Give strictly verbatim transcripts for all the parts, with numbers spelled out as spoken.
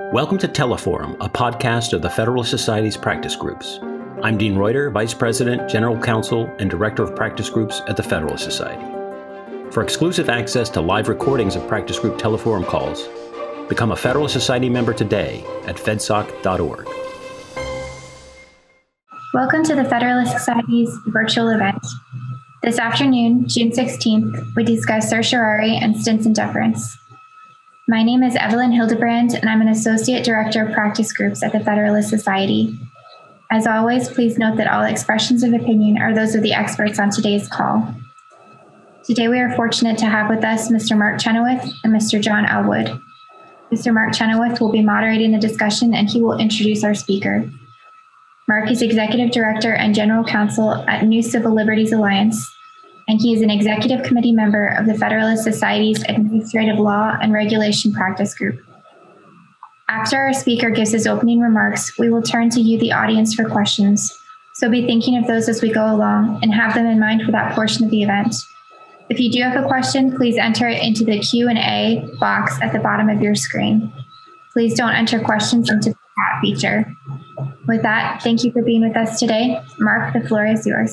Welcome to Teleforum, a podcast of the Federalist Society's practice groups. I'm Dean Reuter, Vice President, General Counsel, and Director of Practice Groups at the Federalist Society. For exclusive access to live recordings of practice group Teleforum calls, become a Federalist Society member today at fedsoc dot org. Welcome to the Federalist Society's virtual event. This afternoon, June sixteenth, we discuss certiorari and Stinson deference. My name is Evelyn Hildebrand, and I'm an Associate Director of Practice Groups at the Federalist Society. As always, please note that all expressions of opinion are those of the experts on today's call. Today, we are fortunate to have with us Mister Mark Chenoweth and Mister John Elwood. Mister Mark Chenoweth will be moderating the discussion, and he will introduce our speaker. Mark is Executive Director and General Counsel at New Civil Liberties Alliance, and he is an Executive Committee member of the Federalist Society's Administrative Law and Regulation Practice Group. After our speaker gives his opening remarks, we will turn to you, the audience, for questions. So be thinking of those as we go along and have them in mind for that portion of the event. If you do have a question, please enter it into the Q and A box at the bottom of your screen. Please don't enter questions into the chat feature. With that, thank you for being with us today. Mark, the floor is yours.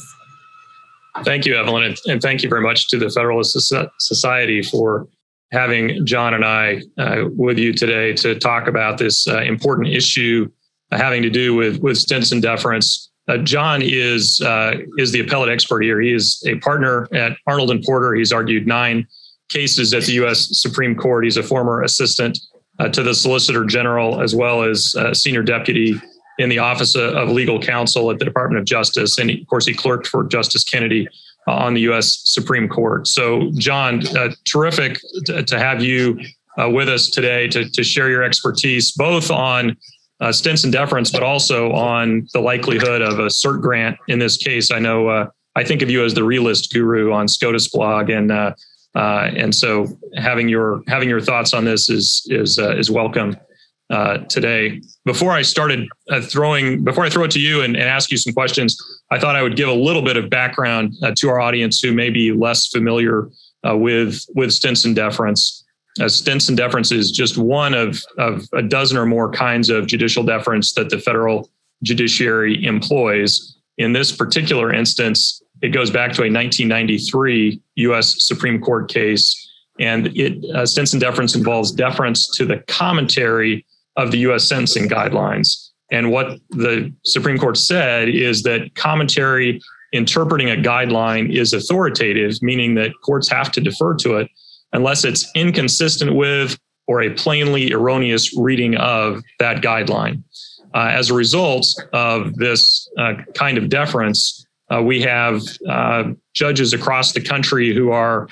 Thank you, Evelyn, and thank you very much to the Federalist Society for having John and I uh, with you today to talk about this uh, important issue uh, having to do with, with Stinson deference. Uh, John is uh, is the appellate expert here. He is a partner at Arnold and Porter. He's argued nine cases at the U S Supreme Court. He's a former assistant uh, to the Solicitor General, as well as uh, senior deputy in the Office of Legal Counsel at the Department of Justice. And he, of course, he clerked for Justice Kennedy uh, on the U S Supreme Court. So, John, uh, terrific to, to have you uh, with us today to, to share your expertise, both on uh, Stinson deference, but also on the likelihood of a cert grant in this case. I know uh, I think of you as the realist guru on SCOTUS blog, and uh, uh, and so having your having your thoughts on this is is uh, is welcome. Uh, today. Before I started uh, throwing, before I throw it to you and, and ask you some questions, I thought I would give a little bit of background uh, to our audience who may be less familiar uh, with with Stinson deference. Uh, Stinson deference is just one of, of a dozen or more kinds of judicial deference that the federal judiciary employs. In this particular instance, it goes back to a nineteen ninety-three U S Supreme Court case, and it uh, Stinson deference involves deference to the commentary of the U S sentencing guidelines. And what the Supreme Court said is that commentary interpreting a guideline is authoritative, meaning that courts have to defer to it unless it's inconsistent with or a plainly erroneous reading of that guideline. Uh, as a result of this uh, kind of deference, uh, we have uh, judges across the country who are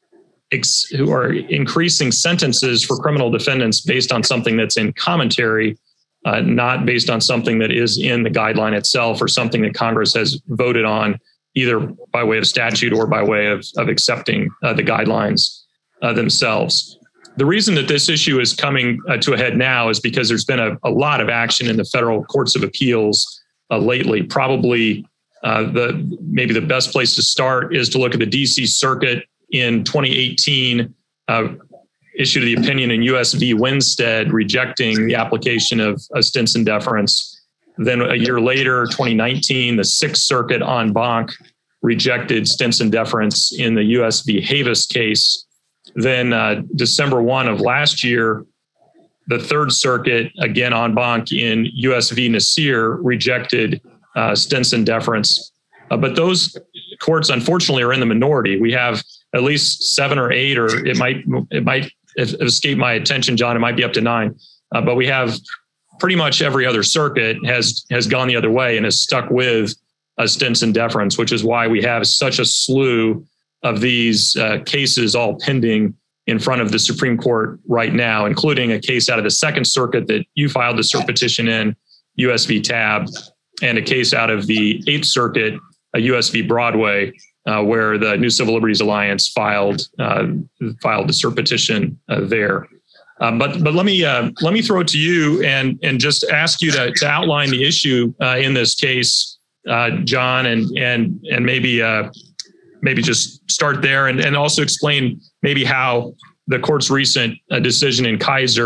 who are increasing sentences for criminal defendants based on something that's in commentary, uh, not based on something that is in the guideline itself or something that Congress has voted on, either by way of statute or by way of, of accepting uh, the guidelines uh, themselves. The reason that this issue is coming uh, to a head now is because there's been a, a lot of action in the federal courts of appeals uh, lately. Probably uh, the maybe the best place to start is to look at the D C Circuit. In twenty eighteen, uh, issued the opinion in U S v. Winstead rejecting the application of, of Stinson deference. Then a year later, twenty nineteen, the Sixth Circuit en banc rejected Stinson deference in the U S v. Havis case. Then uh, December first of last year, the Third Circuit, again en banc in U S v. Nasir, rejected uh, Stinson deference. Uh, but those courts, unfortunately, are in the minority. We have at least seven or eight, or it might it might escape my attention, John. It might be up to nine. Uh, but we have pretty much every other circuit has has gone the other way and has stuck with a Stinson deference, which is why we have such a slew of these uh, cases all pending in front of the Supreme Court right now, including a case out of the Second Circuit that you filed the cert petition in, U S v. Tabb, and a case out of the Eighth Circuit, a U S v. Broadway, Uh, where the New Civil Liberties Alliance filed uh, filed the cert petition uh, there. Uh, but but let me uh, let me throw it to you and and just ask you to, to outline the issue uh, in this case, uh, John, and and and maybe uh, maybe just start there and, and also explain maybe how the court's recent uh, decision in Kaiser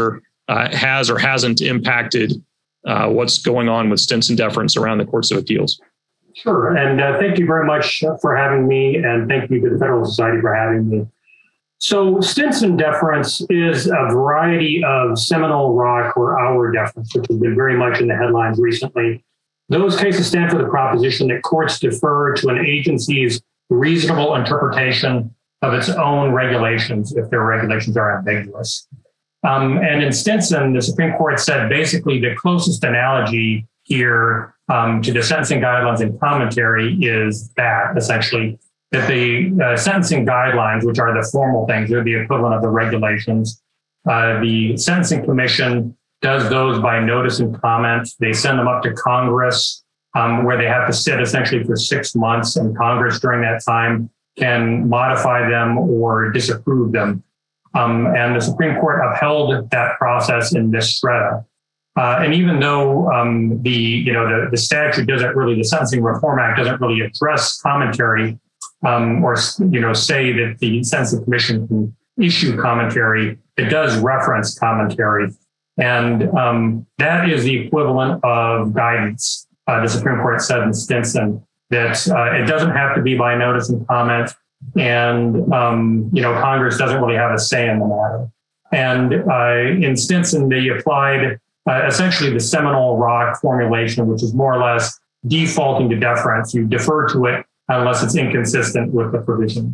uh, has or hasn't impacted uh, what's going on with Stinson deference around the courts of appeals. Sure. And uh, thank you very much for having me. And thank you to the Federalist Society for having me. So Stinson deference is a variety of Seminole Rock or Auer deference, which has been very much in the headlines recently. Those cases stand for the proposition that courts defer to an agency's reasonable interpretation of its own regulations if their regulations are ambiguous. Um, and in Stinson, the Supreme Court said basically the closest analogy here um, to the sentencing guidelines and commentary is that, essentially, that the uh, sentencing guidelines, which are the formal things, are the equivalent of the regulations. Uh, the Sentencing Commission does those by notice and comment. They send them up to Congress, um, where they have to sit essentially for six months, and Congress during that time can modify them or disapprove them. Um, and the Supreme Court upheld that process in this strata. Uh, and even though um, the you know the, the statute doesn't really, the Sentencing Reform Act doesn't really address commentary um, or you know say that the Sentencing Commission can issue commentary, it does reference commentary, and um, that is the equivalent of guidance. Uh, the Supreme Court said in Stinson that uh, it doesn't have to be by notice and comment, and um, you know Congress doesn't really have a say in the matter. And uh, in Stinson, they applied Uh, essentially the Seminole Rock formulation, which is more or less defaulting to deference. You defer to it unless it's inconsistent with the provision.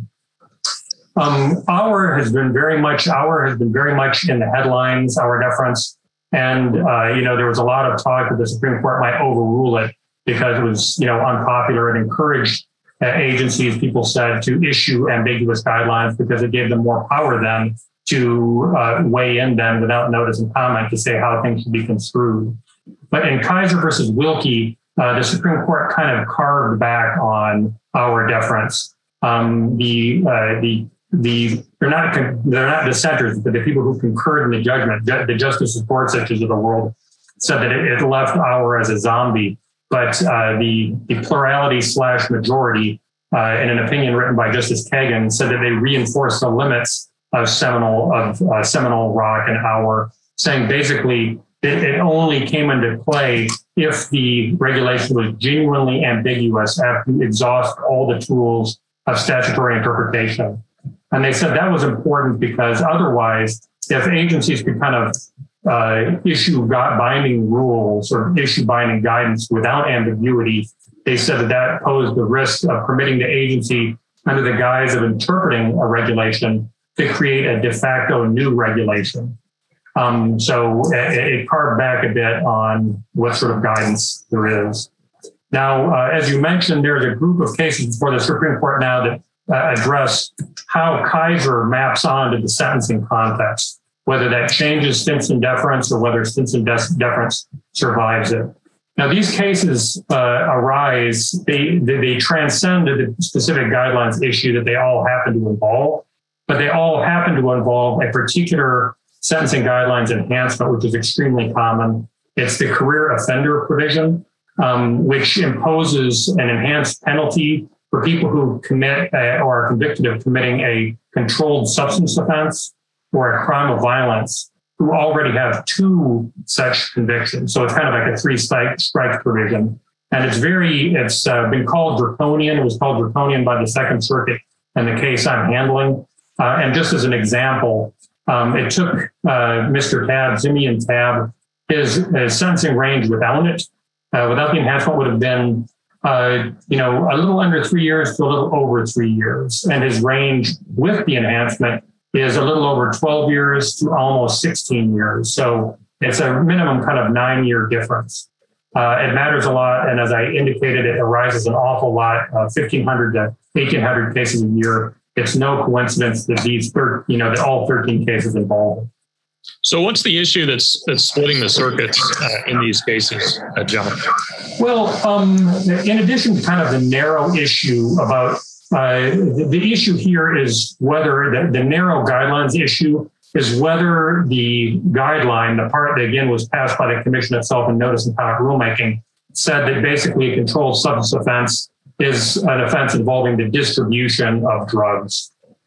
Um, Auer has been very much, Auer has been very much in the headlines, Auer deference. And, uh, you know, there was a lot of talk that the Supreme Court might overrule it because it was, you know, unpopular. It encouraged uh, agencies, people said, to issue ambiguous guidelines because it gave them more power then to uh, weigh in then without notice and comment to say how things should be construed. But in Kaiser versus Wilkie, uh, the Supreme Court kind of carved back on Auer deference. Um, the uh, the the they're not they're not dissenters, but the people who concurred in the judgment, the Justice Gorsuches of the world, said that it, it left Auer as a zombie. But uh, the the plurality slash majority, uh, in an opinion written by Justice Kagan, said that they reinforced the limits of Seminole of uh, Seminole Rock and Auer, saying basically it, it only came into play if the regulation was genuinely ambiguous after you exhaust all the tools of statutory interpretation. And they said that was important because otherwise, if agencies could kind of uh, issue binding rules or issue binding guidance without ambiguity, they said that that posed the risk of permitting the agency under the guise of interpreting a regulation to create a de facto new regulation. Um, so it, it carved back a bit on what sort of guidance there is. Now, uh, as you mentioned, there's a group of cases before the Supreme Court now that uh, address how Kaiser maps onto the sentencing context, whether that changes Stinson deference or whether Stinson de- deference survives it. Now, these cases uh, arise, they, they, they transcend the specific guidelines issue that they all happen to involve, but they all happen to involve a particular sentencing guidelines enhancement, which is extremely common. It's the career offender provision, um, which imposes an enhanced penalty for people who commit uh, or are convicted of committing a controlled substance offense or a crime of violence who already have two such convictions. So it's kind of like a three strike strike provision. And it's very, it's uh, been called draconian. It was called draconian by the Second Circuit in the case I'm handling. Uh, and just as an example, um, it took uh, Mister Tabb, Simeon Tabb, his, his sentencing range without it, uh, without the enhancement would have been, uh, you know, a little under three years to a little over three years. And his range with the enhancement is a little over twelve years to almost sixteen years. So it's a minimum kind of nine year difference. Uh, it matters a lot. And as I indicated, it arises an awful lot, uh, fifteen hundred to eighteen hundred cases a year. It's no coincidence that these, thir- you know, that all thirteen cases involved. So, what's the issue that's that's splitting the circuits uh, in these cases, uh, John? Well, um, in addition to kind of the narrow issue about uh, the, the issue here is whether the, the narrow guidelines issue is whether the guideline, the part that again was passed by the commission itself in notice and comment rulemaking, said that basically a controlled substance offense is an offense involving the distribution of drugs.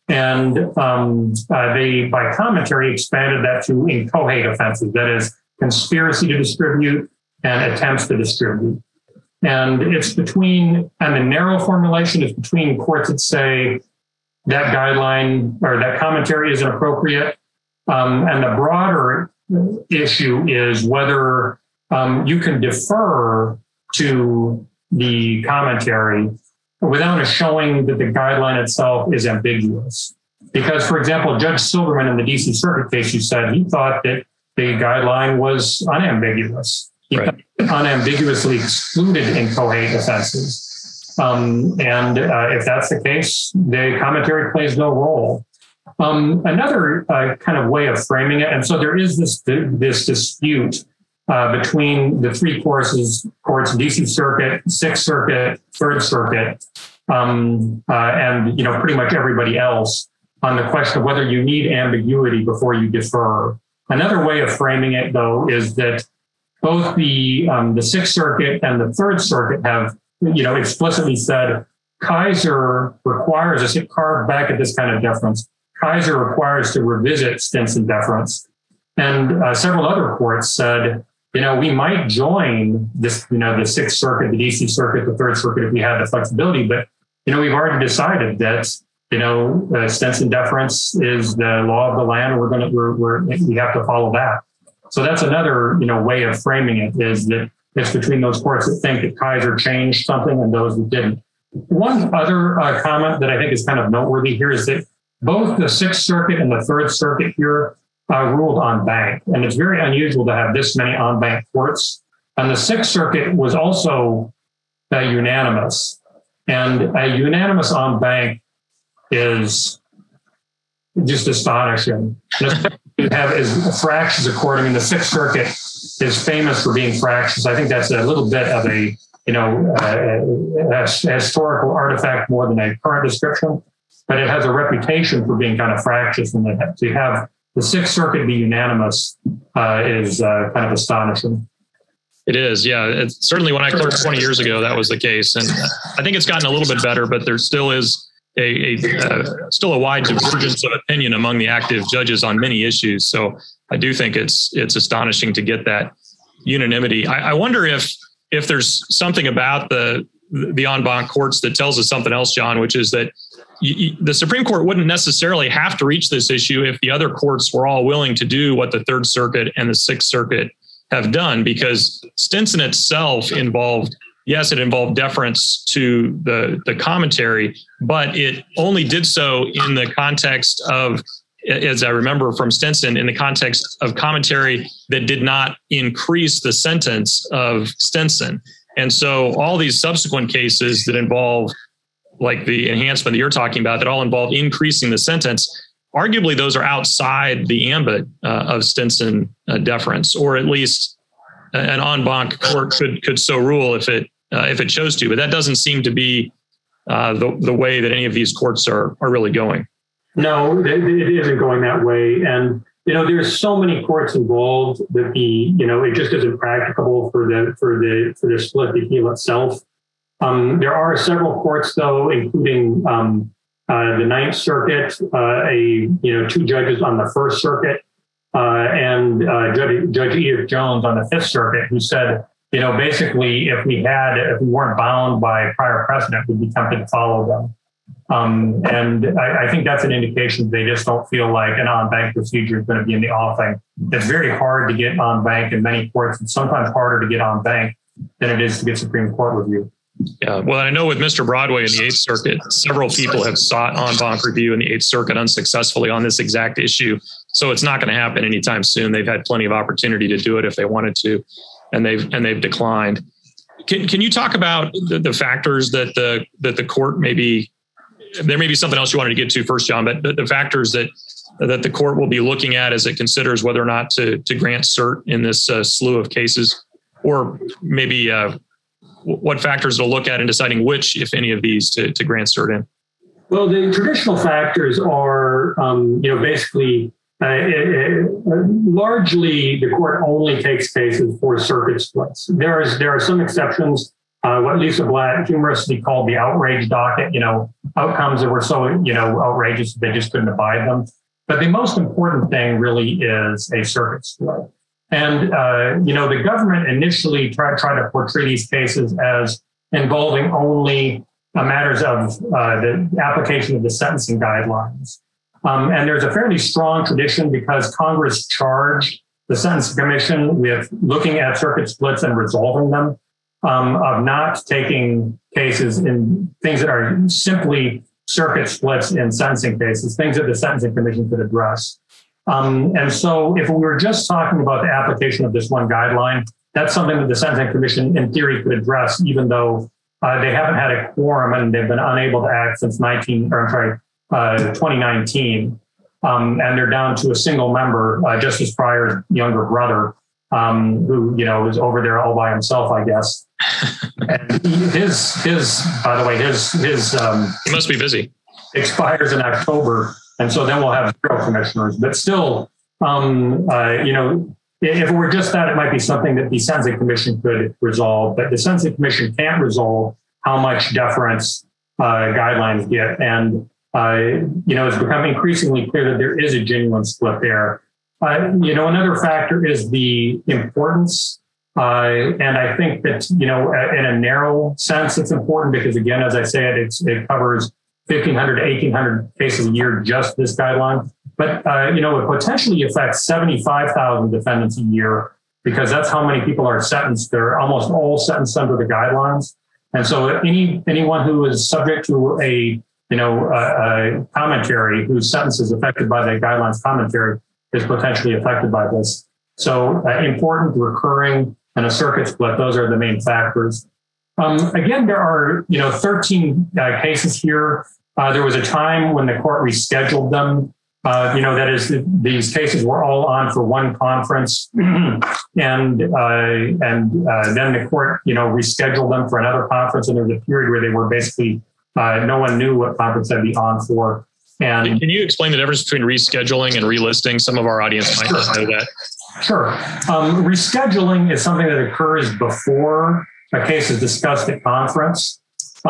And um, uh, they, by commentary, expanded that to inchoate offenses, that is, conspiracy to distribute and attempts to distribute. And it's between, and the narrow formulation is between courts that say that guideline or that commentary is inappropriate. Um, and the broader issue is whether um, you can defer to the commentary without a showing that the guideline itself is ambiguous. Because, for example, Judge Silverman in the D C Circuit case, you said he thought that the guideline was unambiguous. He right. unambiguously excluded inchoate offenses. Um, and uh, if that's the case, the commentary plays no role. Um, another uh, kind of way of framing it, and so there is this this dispute uh, between the three courses, courts, D C Circuit, Sixth Circuit, Third Circuit, um, uh, and you know pretty much everybody else on the question of whether you need ambiguity before you defer. Another way of framing it, though, is that both the um, the Sixth Circuit and the Third Circuit have you know explicitly said Kaiser requires us to carve back at this kind of deference. Kaiser requires to revisit Stinson deference. And uh, several other courts said, you know, we might join this, you know, the Sixth Circuit, the D C Circuit, the Third Circuit if we had the flexibility. But, you know, we've already decided that, you know, uh, Stinson deference is the law of the land. We're going to, we're, we're, we have to follow that. So that's another, you know, way of framing it is that it's between those courts that think that Kaiser changed something and those that didn't. One other uh, comment that I think is kind of noteworthy here is that both the Sixth Circuit and the Third Circuit here uh, ruled en banc, and it's very unusual to have this many en banc courts. And the Sixth Circuit was also uh, unanimous, and a unanimous en banc is just astonishing. You have is fractious according, and the Sixth Circuit is famous for being fractious. I think that's a little bit of a you know a, a, a historical artifact more than a current description. But it has a reputation for being kind of fractious, and that to have the Sixth Circuit be unanimous uh, is uh, kind of astonishing. It is, yeah. It's, certainly when I clerked twenty years ago, that was the case. And I think it's gotten a little bit better, but there still is a, a uh, still a wide divergence of opinion among the active judges on many issues. So I do think it's it's astonishing to get that unanimity. I, I wonder if if there's something about the the en banc courts that tells us something else, John, which is that You, you, the Supreme Court wouldn't necessarily have to reach this issue if the other courts were all willing to do what the Third Circuit and the Sixth Circuit have done, because Stinson itself involved, yes, it involved deference to the, the commentary, but it only did so in the context of, as I remember from Stinson, in the context of commentary that did not increase the sentence of Stinson. And so all these subsequent cases that involve like the enhancement that you're talking about, that all involve increasing the sentence, arguably those are outside the ambit uh, of Stinson uh, deference, or at least an en banc court could could so rule if it uh, if it chose to. But that doesn't seem to be uh, the the way that any of these courts are are really going. No, it, it isn't going that way. And you know, there's so many courts involved that the you know it just isn't practicable for the for the for the split appeal itself. Um, there are several courts, though, including um, uh, the Ninth Circuit, uh, a you know two judges on the First Circuit, uh, and uh, Judge, Judge Edith Jones on the Fifth Circuit, who said, you know, basically, if we had, if we weren't bound by prior precedent, we'd be tempted to follow them. Um, and I, I think that's an indication they just don't feel like an en banc procedure is going to be in the offing. It's very hard to get en banc in many courts. It's sometimes harder to get en banc than it is to get Supreme Court review. Yeah, well, I know with Mister Broadway in the Eighth Circuit, several people have sought en banc review in the Eighth Circuit unsuccessfully on this exact issue. So it's not going to happen anytime soon. They've had plenty of opportunity to do it if they wanted to, and they've and they've declined. Can can you talk about the, the factors that the that the court maybe there may be something else you wanted to get to first, John, but the, the factors that that the court will be looking at as it considers whether or not to to grant cert in this uh, slew of cases, or maybe. Uh, What factors to look at in deciding which, if any of these, to, to grant cert in? Well, the traditional factors are, um, you know, basically, uh, it, it, largely the court only takes cases for circuit splits. There is there are some exceptions. uh, what Lisa Blatt humorously called the outrage docket, you know, outcomes that were so, you know, outrageous that they just couldn't abide them. But the most important thing really is a circuit split. And, uh, you know, the government initially tried, tried to portray these cases as involving only uh, matters of uh, the application of the sentencing guidelines. Um, and there's a fairly strong tradition because Congress charged the Sentencing Commission with looking at circuit splits and resolving them, um, of not taking cases in things that are simply circuit splits in sentencing cases, things that the Sentencing Commission could address. Um, and so if we were just talking about the application of this one guideline, that's something that the Sentencing Commission in theory could address, even though uh, they haven't had a quorum and they've been unable to act since nineteen, or I'm sorry, uh, twenty nineteen. Um, and they're down to a single member, uh, Justice Breyer's younger brother, um, who, you know, is over there all by himself, I guess. And he, his, his, by the way, his, his, um, he must be busy. Expires in October. And so then we'll have zero commissioners, but still, um, uh, you know, if it were just that, it might be something that the Sentencing Commission could resolve, but the Sentencing Commission can't resolve how much deference uh, guidelines get. And, uh, you know, it's become increasingly clear that there is a genuine split there. Uh, you know, another factor is the importance. Uh, and I think that, you know, in a narrow sense, it's important because, again, as I said, it's, it covers fifteen hundred to eighteen hundred cases a year, just this guideline. But, uh, you know, it potentially affects seventy-five thousand defendants a year because that's how many people are sentenced. They're almost all sentenced under the guidelines. And so any anyone who is subject to a, you know, a, a commentary, whose sentence is affected by the guidelines commentary, is potentially affected by this. So uh, important, recurring, and a circuit split, those are the main factors. Um, again, there are, you know, thirteen uh, cases here. Uh, there was a time when the court rescheduled them. Uh, you know, that is, these cases were all on for one conference, and uh, and uh, then the court, you know, rescheduled them for another conference, and there was a period where they were basically uh, no one knew what conference they'd be on for. And can you explain the difference between rescheduling and relisting? Some of our audience might not know that. Sure. Um, rescheduling is something that occurs before a case is discussed at conference.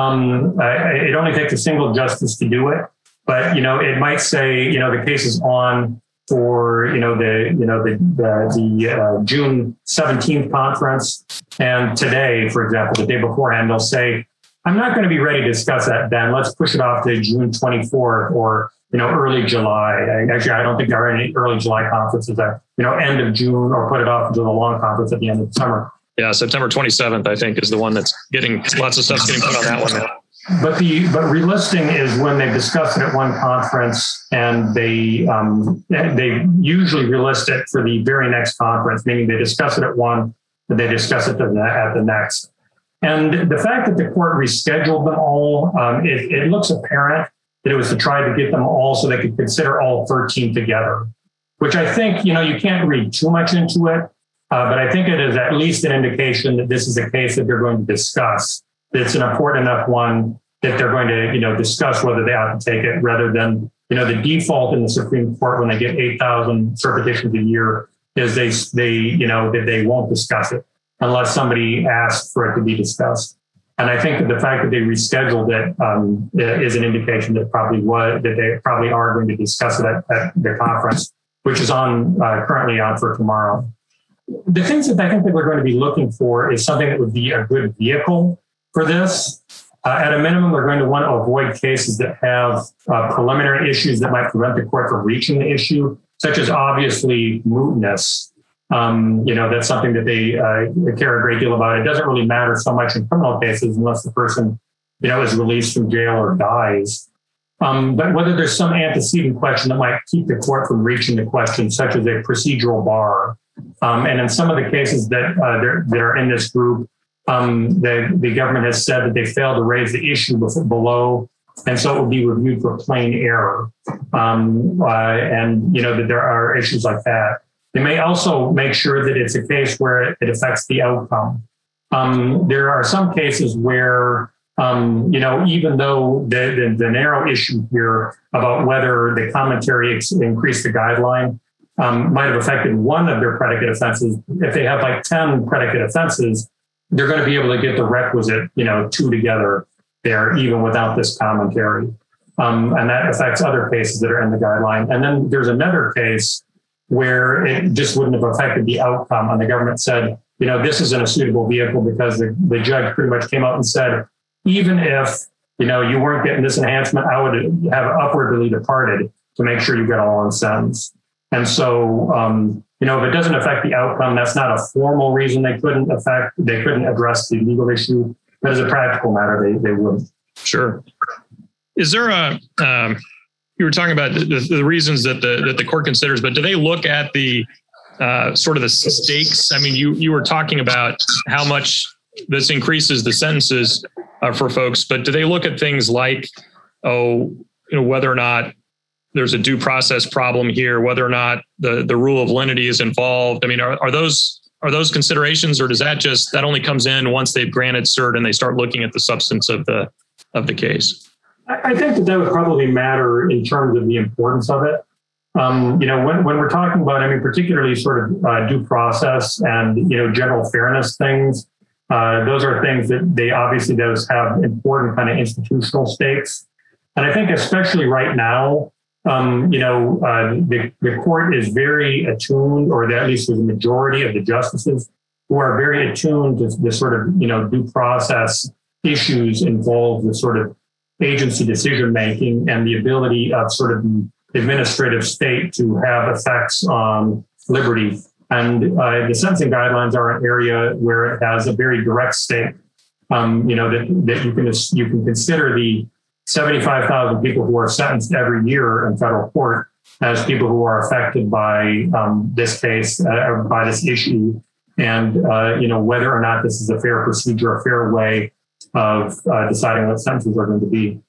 Um, uh, it only takes a single justice to do it, but, you know, it might say, you know, the case is on for, you know, the, you know, the, the, the uh, June seventeenth conference. And today, for example, the day beforehand, they'll say, I'm not going to be ready to discuss that then. Let's push it off to June twenty-fourth or, you know, early July. Actually, I don't think there are any early July conferences that, you know, end of June, or put it off until the long conference at the end of the summer. Yeah, September twenty-seventh, I think, is the one that's getting lots of stuff getting put on that one now. But the but relisting is when they discuss it at one conference, and they um, they usually relist it for the very next conference, meaning they discuss it at one, but they discuss it at the next. And the fact that the court rescheduled them all, um, it, it looks apparent that it was to try to get them all so they could consider all thirteen together, which I think, you know, you can't read too much into it. Uh, but I think it is at least an indication that this is a case that they're going to discuss. That it's an important enough one that they're going to, you know, discuss whether they ought to take it, rather than, you know, the default in the Supreme Court when they get eight thousand cert petitions a year is they, they, you know, that they won't discuss it unless somebody asks for it to be discussed. And I think that the fact that they rescheduled it um, is an indication that probably was, that they probably are going to discuss it at, at the conference, which is on uh, currently on for tomorrow. The things that I think that we're going to be looking for is something that would be a good vehicle for this. Uh, at a minimum, we're going to want to avoid cases that have uh, preliminary issues that might prevent the court from reaching the issue, such as obviously mootness. Um, you know, that's something that they uh, care a great deal about. It doesn't really matter so much in criminal cases unless the person, you know, is released from jail or dies. Um, but whether there's some antecedent question that might keep the court from reaching the question, such as a procedural bar. Um, and in some of the cases that, uh, that are in this group, um, the, the government has said that they failed to raise the issue below, and so it will be reviewed for plain error. Um, uh, and, you know, that there are issues like that. They may also make sure that it's a case where it affects the outcome. Um, there are some cases where, um, you know, even though the, the, the narrow issue here about whether the commentary ex- increased the guideline um, might have affected one of their predicate offenses. If they have like ten predicate offenses, they're going to be able to get the requisite, you know, two together there, even without this commentary. Um, and that affects other cases that are in the guideline. And then there's another case where it just wouldn't have affected the outcome. And the government said, you know, this isn't a suitable vehicle because the, the judge pretty much came out and said, even if, you know, you weren't getting this enhancement, I would have upwardly departed to make sure you get a long sentence. And so, um, you know, if it doesn't affect the outcome, that's not a formal reason they couldn't affect, they couldn't address the legal issue. But as a practical matter, they, they wouldn't. Sure. Is there a, um, you were talking about the, the reasons that the that the court considers, but do they look at the uh, sort of the stakes? I mean, you you were talking about how much this increases the sentences uh, for folks, but do they look at things like, oh, you know, whether or not there's a due process problem here, whether or not the, the rule of lenity is involved? I mean, are, are those are those considerations, or does that just that only comes in once they've granted cert and they start looking at the substance of the of the case? I think that that would probably matter in terms of the importance of it. Um, you know, when, when we're talking about, I mean, particularly sort of uh, due process and, you know, general fairness things, uh, those are things that they obviously does have important kind of institutional stakes. And I think especially right now, um, you know, uh, the, the court is very attuned, or at least the majority of the justices who are very attuned to the sort of, you know, due process issues involved with sort of agency decision-making and the ability of sort of the administrative state to have effects on liberty. And uh, the sentencing guidelines are an area where it has a very direct stake. Um, you know, that, that you can you can consider the seventy-five thousand people who are sentenced every year in federal court as people who are affected by um, this case, uh, by this issue. And, uh, you know, whether or not this is a fair procedure, a fair way of uh, deciding what sentences are going to be.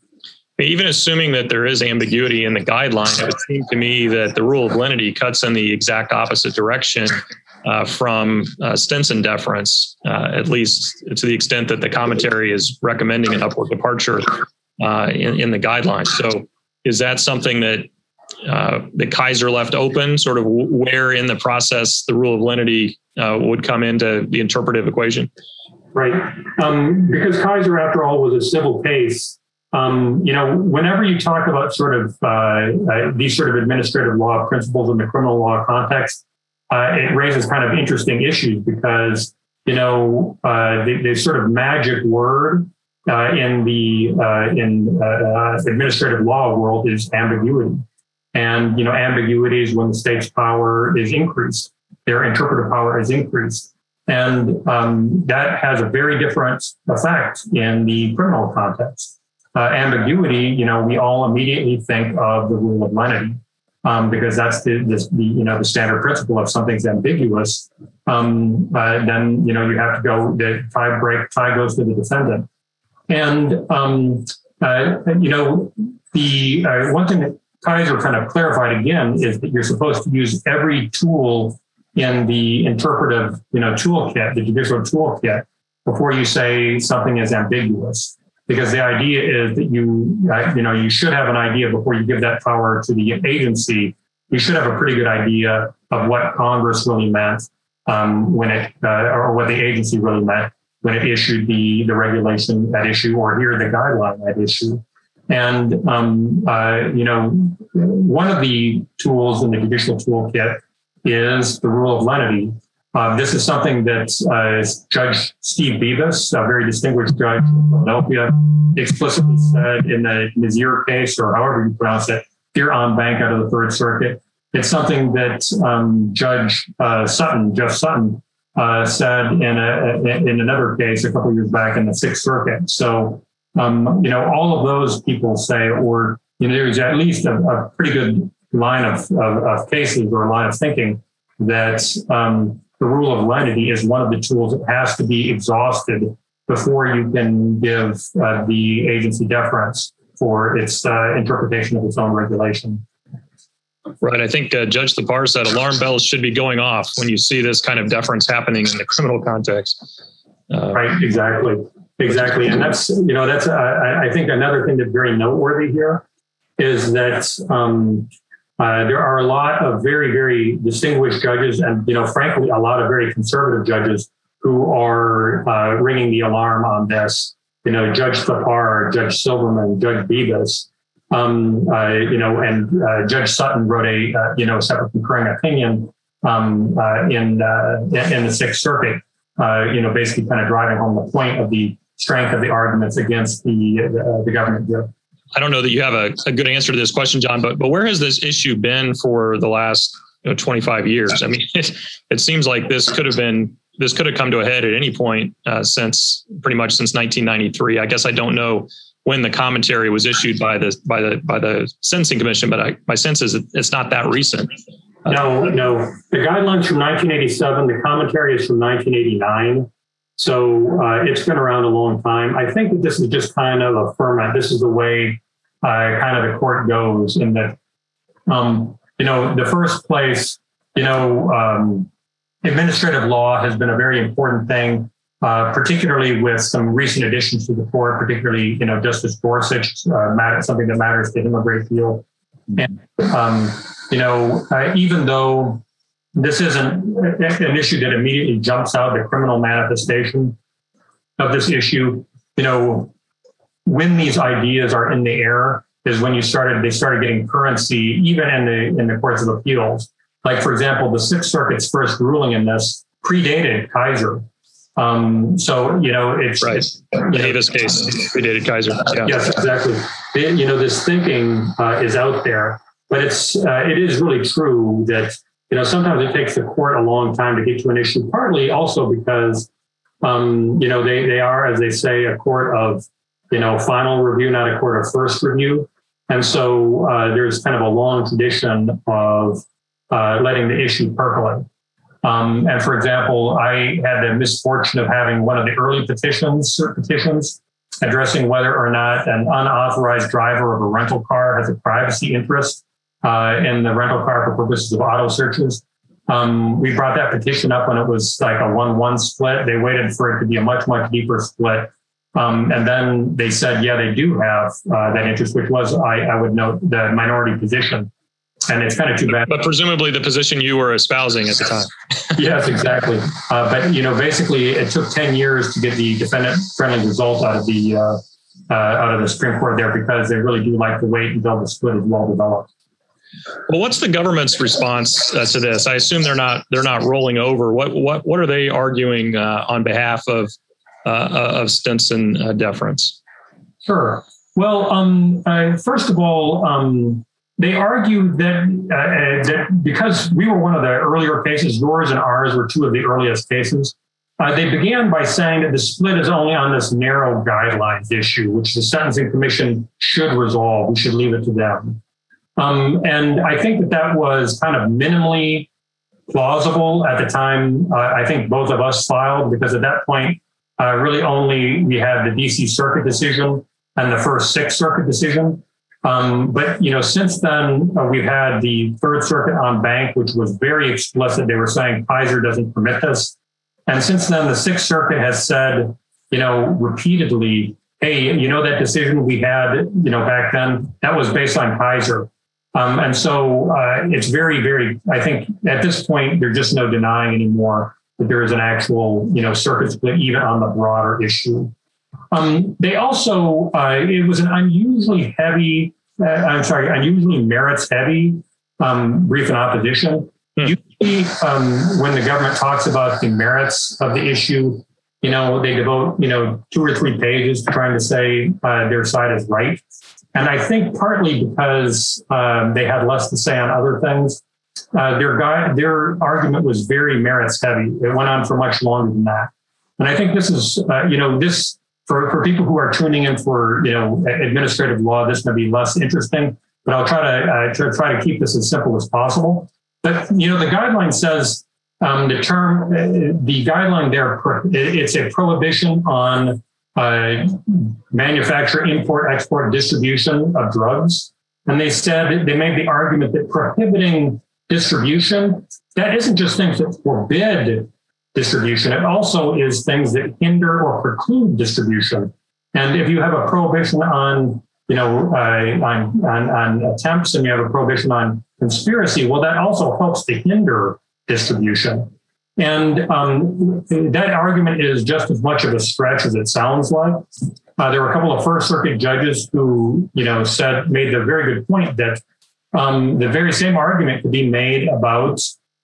Even assuming that there is ambiguity in the guideline, it would seem to me that the rule of lenity cuts in the exact opposite direction uh, from uh, Stinson deference, uh, at least to the extent that the commentary is recommending an upward departure uh, in, in the guidelines. So is that something that uh, that Kaiser left open, sort of where in the process the rule of lenity uh, would come into the interpretive equation? Right. Um, because Kaiser, after all, was a civil case. Um, you know, whenever you talk about sort of uh, uh, these sort of administrative law principles in the criminal law context, uh, it raises kind of interesting issues because, you know, uh, the, the sort of magic word uh, in the uh, in uh, administrative law world is ambiguity. And, you know, ambiguity is when the state's power is increased, their interpretive power is increased. And um, that has a very different effect in the criminal context. Uh, ambiguity, you know, we all immediately think of the rule of lenity um, because that's the, the, the, you know, the standard principle. If something's ambiguous, um, uh, then, you know, you have to go, the tie break, tie goes to the defendant. And, um, uh, you know, the uh, one thing that Kaiser kind of clarified again is that you're supposed to use every tool in the interpretive, you know, toolkit, the judicial toolkit, before you say something is ambiguous. Because the idea is that you, uh, you know, you should have an idea before you give that power to the agency. You should have a pretty good idea of what Congress really meant um, when it, uh, or what the agency really meant when it issued the the regulation at issue, or here the guideline at issue. And um, uh, you know, one of the tools in the judicial toolkit is the rule of lenity. Uh, this is something that uh, Judge Steve Bevis, a very distinguished judge in Philadelphia, explicitly said in the Nazir case, or however you pronounce it, here on bank out of the Third Circuit. It's something that um, Judge uh, Sutton, Jeff Sutton, uh, said in a in another case a couple of years back in the Sixth Circuit. So, um, you know, all of those people say, or you know, there's at least a, a pretty good line of, of, of cases or a line of thinking that um, the rule of lenity is one of the tools that has to be exhausted before you can give uh, the agency deference for its uh, interpretation of its own regulation. Right. I think uh, Judge Thapar said alarm bells should be going off when you see this kind of deference happening in the criminal context. Uh, right. Exactly. Exactly. And that's, you know, that's, uh, I think another thing that's very noteworthy here is that um, uh, there are a lot of very, very distinguished judges and, you know, frankly, a lot of very conservative judges who are uh, ringing the alarm on this. You know, Judge Thapar, Judge Silverman, Judge Bibas, um, uh, you know, and uh, Judge Sutton wrote a, uh, you know, separate concurring opinion um, uh, in uh, in the Sixth Circuit, uh, you know, basically kind of driving home the point of the strength of the arguments against the uh, the government here. I don't know that you have a, a good answer to this question, John, but but where has this issue been for the last you know, twenty-five years? I mean, it, it seems like this could have been this could have come to a head at any point uh, since pretty much since nineteen ninety-three. I guess I don't know when the commentary was issued by the by the by the Sentencing Commission, but I, my sense is it's not that recent. No, no. The guidelines from nineteen eighty-seven. The commentary is from nineteen eighty-nine. So uh, it's been around a long time. I think that this is just kind of a ferment. This is the way uh, kind of the court goes in that, um, you know, the first place, you know, um, administrative law has been a very important thing, uh, particularly with some recent additions to the court, particularly, you know, Justice Gorsuch, uh, matter, something that matters to him a great deal. And, um, you know, uh, even though this isn't an issue that immediately jumps out, the criminal manifestation of this issue, you know, when these ideas are in the air is when you started, they started getting currency, even in the in the courts of appeals. Like, for example, the Sixth Circuit's first ruling in this predated Kaiser. Um, so, you know, it's... Right. It's, the Davis case predated Kaiser. Yeah. Yes, exactly. It, you know, this thinking uh, is out there, but it's uh, it is really true that you know, sometimes it takes the court a long time to get to an issue, partly also because, um, you know, they, they are, as they say, a court of, you know, final review, not a court of first review. And so uh, there's kind of a long tradition of uh, letting the issue percolate. Um, and for example, I had the misfortune of having one of the early petitions, cert petitions, addressing whether or not an unauthorized driver of a rental car has a privacy interest Uh, in the rental car for purposes of auto searches. Um, we brought that petition up when it was like a one one split. They waited for it to be a much, much deeper split. Um, and then they said, yeah, they do have uh, that interest, which was, I, I would note, the minority position. And it's kind of too bad. But presumably the position you were espousing at the time. Yes, exactly. Uh, but, you know, basically it took ten years to get the defendant-friendly result out of the uh, uh, out of the Supreme Court there because they really do like to wait until the split is well developed. Well, what's the government's response uh, to this? I assume they're not they're not rolling over. What what what are they arguing uh, on behalf of uh, of Stinson uh, deference? Sure. Well, um, uh, first of all, um, they argued that uh, that because we were one of the earlier cases, yours and ours were two of the earliest cases. Uh, they began by saying that the split is only on this narrow guidelines issue, which the Sentencing Commission should resolve. We should leave it to them. Um, and I think that that was kind of minimally plausible at the time. Uh, I think both of us filed because at that point, uh, really only we had the D C Circuit decision and the first Sixth Circuit decision. Um, but, you know, since then, uh, we've had the Third Circuit en banc, which was very explicit. They were saying Kaiser doesn't permit this. And since then, the Sixth Circuit has said, you know, repeatedly, hey, you know, that decision we had, you know, back then, that was based on Kaiser. Um, and so uh, it's very, very, I think at this point, there's just no denying anymore that there is an actual, you know, circuit split even on the broader issue. Um, they also, uh, it was an unusually heavy, uh, I'm sorry, unusually merits heavy um, brief in opposition. Hmm. Usually um, when the government talks about the merits of the issue, you know, they devote, you know, two or three pages to trying to say uh, their side is right. And I think partly because um, they had less to say on other things, uh, their guy, their argument was very merits heavy. It went on for much longer than that. And I think this is, uh, you know, this for, for people who are tuning in for, you know, administrative law, this may be less interesting, but I'll try to uh, try, try to keep this as simple as possible. But, you know, the guideline says um, the term, uh, the guideline there, it's a prohibition on Uh, manufacture, import, export, distribution of drugs. And they said, they made the argument that prohibiting distribution, that isn't just things that forbid distribution. It also is things that hinder or preclude distribution. And if you have a prohibition on, you know, uh, on, on, on attempts and you have a prohibition on conspiracy, well, that also helps to hinder distribution. And um, that argument is just as much of a stretch as it sounds like. Uh, there were a couple of First Circuit judges who, you know, said, made the very good point that um, the very same argument could be made about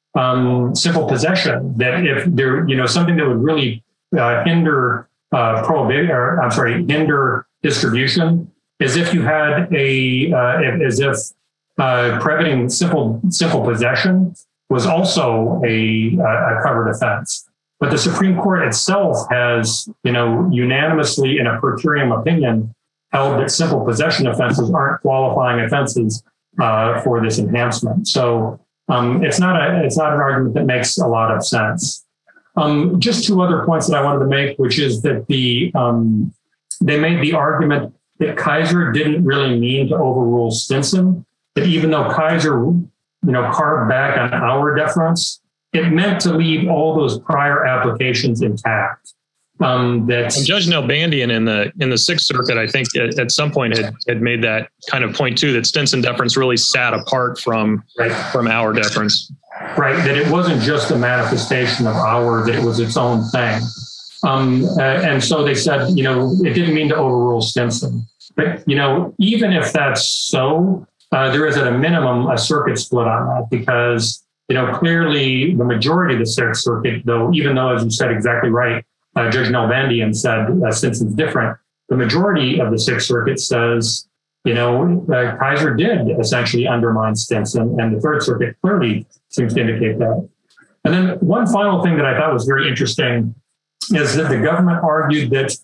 um, simple possession, that if there, you know, something that would really uh, hinder uh, prohibition, or I'm sorry, hinder distribution, is if you had a, uh, as if uh, prohibiting simple simple possession was also a, a covered offense. But the Supreme Court itself has, you know, unanimously in a per curiam opinion held that simple possession offenses aren't qualifying offenses uh, for this enhancement. So um, it's not a it's not an argument that makes a lot of sense. Um, just two other points that I wanted to make, which is that the um, they made the argument that Kisor didn't really mean to overrule Stinson. That even though Kisor, you know, carved back on our deference, it meant to leave all those prior applications intact. Um, that and Judge Nalbandian in the in the Sixth Circuit, I think, at, at some point had had made that kind of point too, that Stinson deference really sat apart from right. from our deference. Right, that it wasn't just a manifestation of our, that it was its own thing. Um, uh, and so they said, you know, it didn't mean to overrule Stinson. But, you know, even if that's so, uh, there is at a minimum a circuit split on that, because, you know, clearly the majority of the Sixth Circuit, though, even though, as you said exactly right, uh, Judge Nalbandian said uh, Stinson's different, the majority of the Sixth Circuit says, you know, uh, Kisor did essentially undermine Stinson, and the Third Circuit clearly seems to indicate that. And then one final thing that I thought was very interesting is that the government argued that,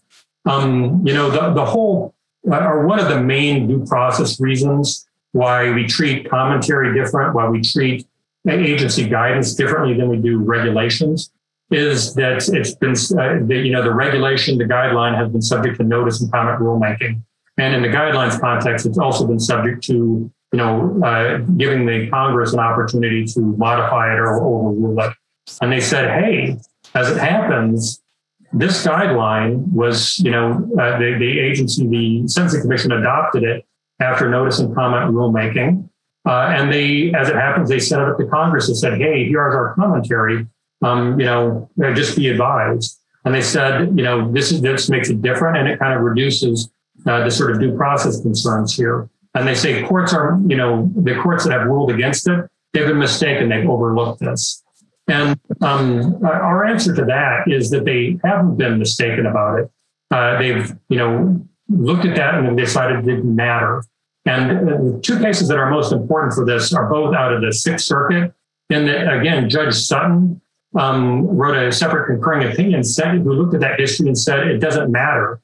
um, you know, the, the whole, uh, or one of the main due process reasons why we treat commentary different, why we treat agency guidance differently than we do regulations, is that it's been, uh, the, you know, the regulation, the guideline has been subject to notice and comment rulemaking. And in the guidelines context, it's also been subject to, you know, uh, giving the Congress an opportunity to modify it or overrule it. And they said, hey, as it happens, this guideline was, you know, uh, the, the agency, the Sentencing Commission adopted it after notice and comment rulemaking. Uh, and they, as it happens, they sent it up to Congress and said, hey, here's our commentary, um, you know, just be advised. And they said, you know, this is, this makes it different, and it kind of reduces Uh, the sort of due process concerns here. And they say courts are, you know, the courts that have ruled against it, they've been mistaken, they've overlooked this. And um, our answer to that is that they haven't been mistaken about it. Uh, they've, you know, looked at that and have decided it didn't matter. And the two cases that are most important for this are both out of the Sixth Circuit. And that, again, Judge Sutton um, wrote a separate concurring opinion, said, who looked at that history and said it doesn't matter.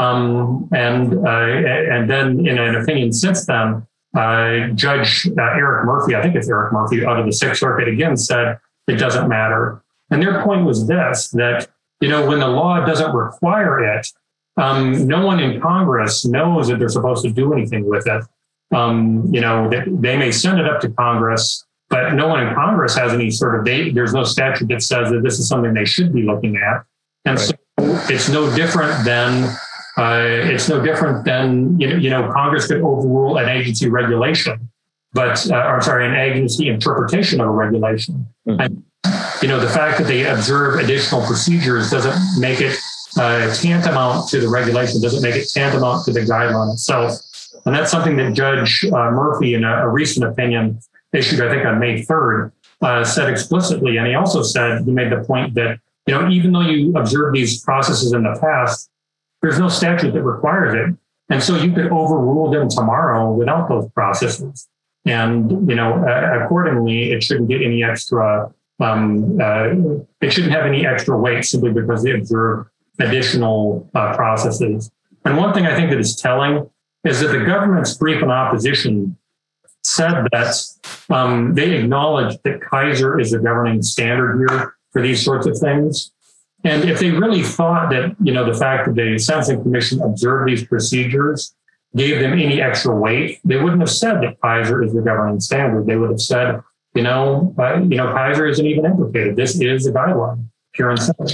Um, and uh, and then in an opinion since then, uh, Judge uh, Eric Murphy, I think it's Eric Murphy out of the Sixth Circuit again, said it doesn't matter. And their point was this, that, you know, when the law doesn't require it, um, no one in Congress knows that they're supposed to do anything with it. Um, you know, they, they may send it up to Congress, but no one in Congress has any sort of, they, there's no statute that says that this is something they should be looking at. And right. So it's no different than Uh, it's no different than, you know, you know, Congress could overrule an agency regulation, but, uh, or sorry, an agency interpretation of a regulation. Mm-hmm. And, you know, the fact that they observe additional procedures doesn't make it uh, tantamount to the regulation, doesn't make it tantamount to the guideline itself. And that's something that Judge uh, Murphy, in a, a recent opinion issued, I think on May third, uh, said explicitly. And he also said, he made the point that, you know, even though you observe these processes in the past, there's no statute that requires it. And so you could overrule them tomorrow without those processes. And, you know, uh, accordingly, it shouldn't get any extra, um, uh, it shouldn't have any extra weight simply because they observe additional uh, processes. And one thing I think that is telling is that the government's brief in opposition said that um, they acknowledged that Kisor is the governing standard here for these sorts of things. And if they really thought that, you know, the fact that the Sentencing Commission observed these procedures gave them any extra weight, they wouldn't have said that Kisor is the governing standard. They would have said, you know, uh, you know, Kisor isn't even implicated. This is a guideline, pure and simple.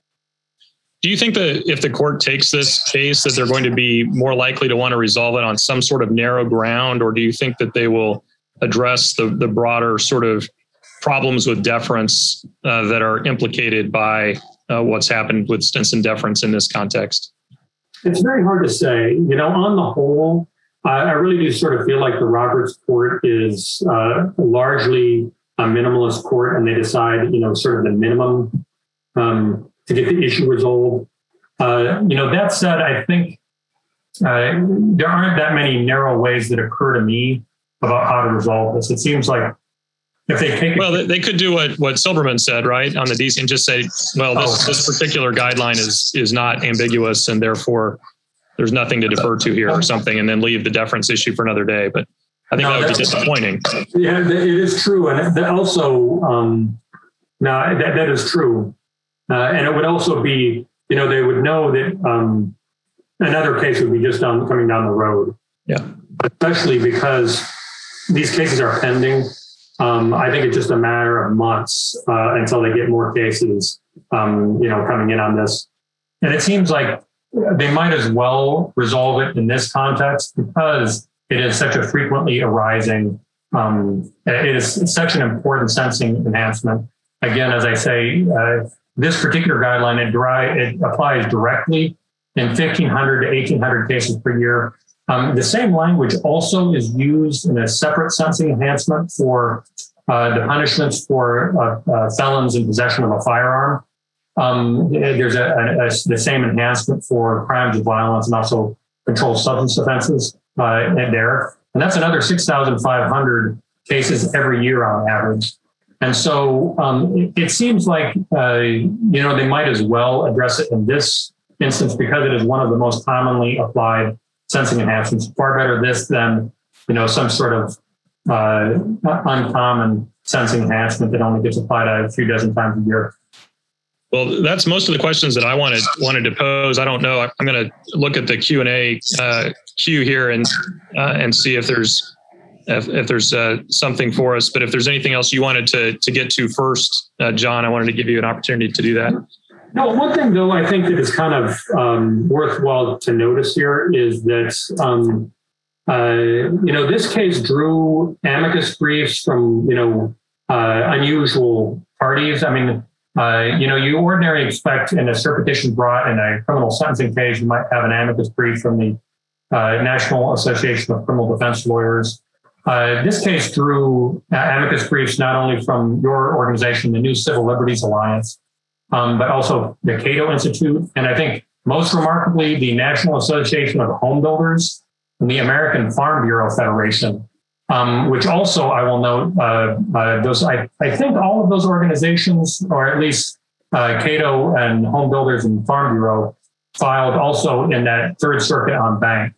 Do you think that if the court takes this case, that they're going to be more likely to want to resolve it on some sort of narrow ground, or do you think that they will address the the broader sort of problems with deference uh, that are implicated by uh, what's happened with Stinson deference in this context? It's very hard to say. You know, on the whole, I, I really do sort of feel like the Roberts Court is uh, largely a minimalist court, and they decide, you know, sort of the minimum um, to get the issue resolved. Uh, you know, that said, I think uh, there aren't that many narrow ways that occur to me about how to resolve this. It seems like if they take well, they, they could do what what Silberman said, right, on the D C, and just say, well, this, oh. this particular guideline is is not ambiguous, and therefore there's nothing to defer to here or something, and then leave the deference issue for another day. But I think no, that would be disappointing. Yeah, it is true, and also, um, no, that that is true, uh, and it would also be, you know, they would know that um, another case would be just down, coming down the road. Yeah, especially because these cases are pending. Um, I think it's just a matter of months uh, until they get more cases, um, you know, coming in on this. And it seems like they might as well resolve it in this context because it is such a frequently arising, um, it is such an important sensing enhancement. Again, as I say, uh, this particular guideline, it, deri- it applies directly in fifteen hundred to eighteen hundred cases per year. Um, the same language also is used in a separate sentencing enhancement for uh, the punishments for uh, uh, felons in possession of a firearm. Um, there's a, a, a, the same enhancement for crimes of violence and also controlled substance offenses uh, there. And that's another six thousand five hundred cases every year on average. And so um, it, it seems like, uh, you know, they might as well address it in this instance because it is one of the most commonly applied sensing enhancements. Far better this than, you know, some sort of uh, uncommon sensing enhancement that only gets applied a few dozen times a year. Well, that's most of the questions that I wanted wanted to pose. I don't know. I'm going to look at the Q and A uh, queue here and uh, and see if there's if, if there's uh, something for us. But if there's anything else you wanted to to get to first, uh, John, I wanted to give you an opportunity to do that. No, one thing, though, I think that is kind of um, worthwhile to notice here is that, um, uh, you know, this case drew amicus briefs from, you know, uh, unusual parties. I mean, uh, you know, you ordinarily expect in a cert petition brought in a criminal sentencing case, you might have an amicus brief from the uh, National Association of Criminal Defense Lawyers. Uh, this case drew amicus briefs not only from your organization, the New Civil Liberties Alliance, Um, but also the Cato Institute, and I think most remarkably, the National Association of Home Builders and the American Farm Bureau Federation, um, which also I will note, uh, uh, those I, I think all of those organizations, or at least uh, Cato and Home Builders and Farm Bureau, filed also in that Third Circuit en banc.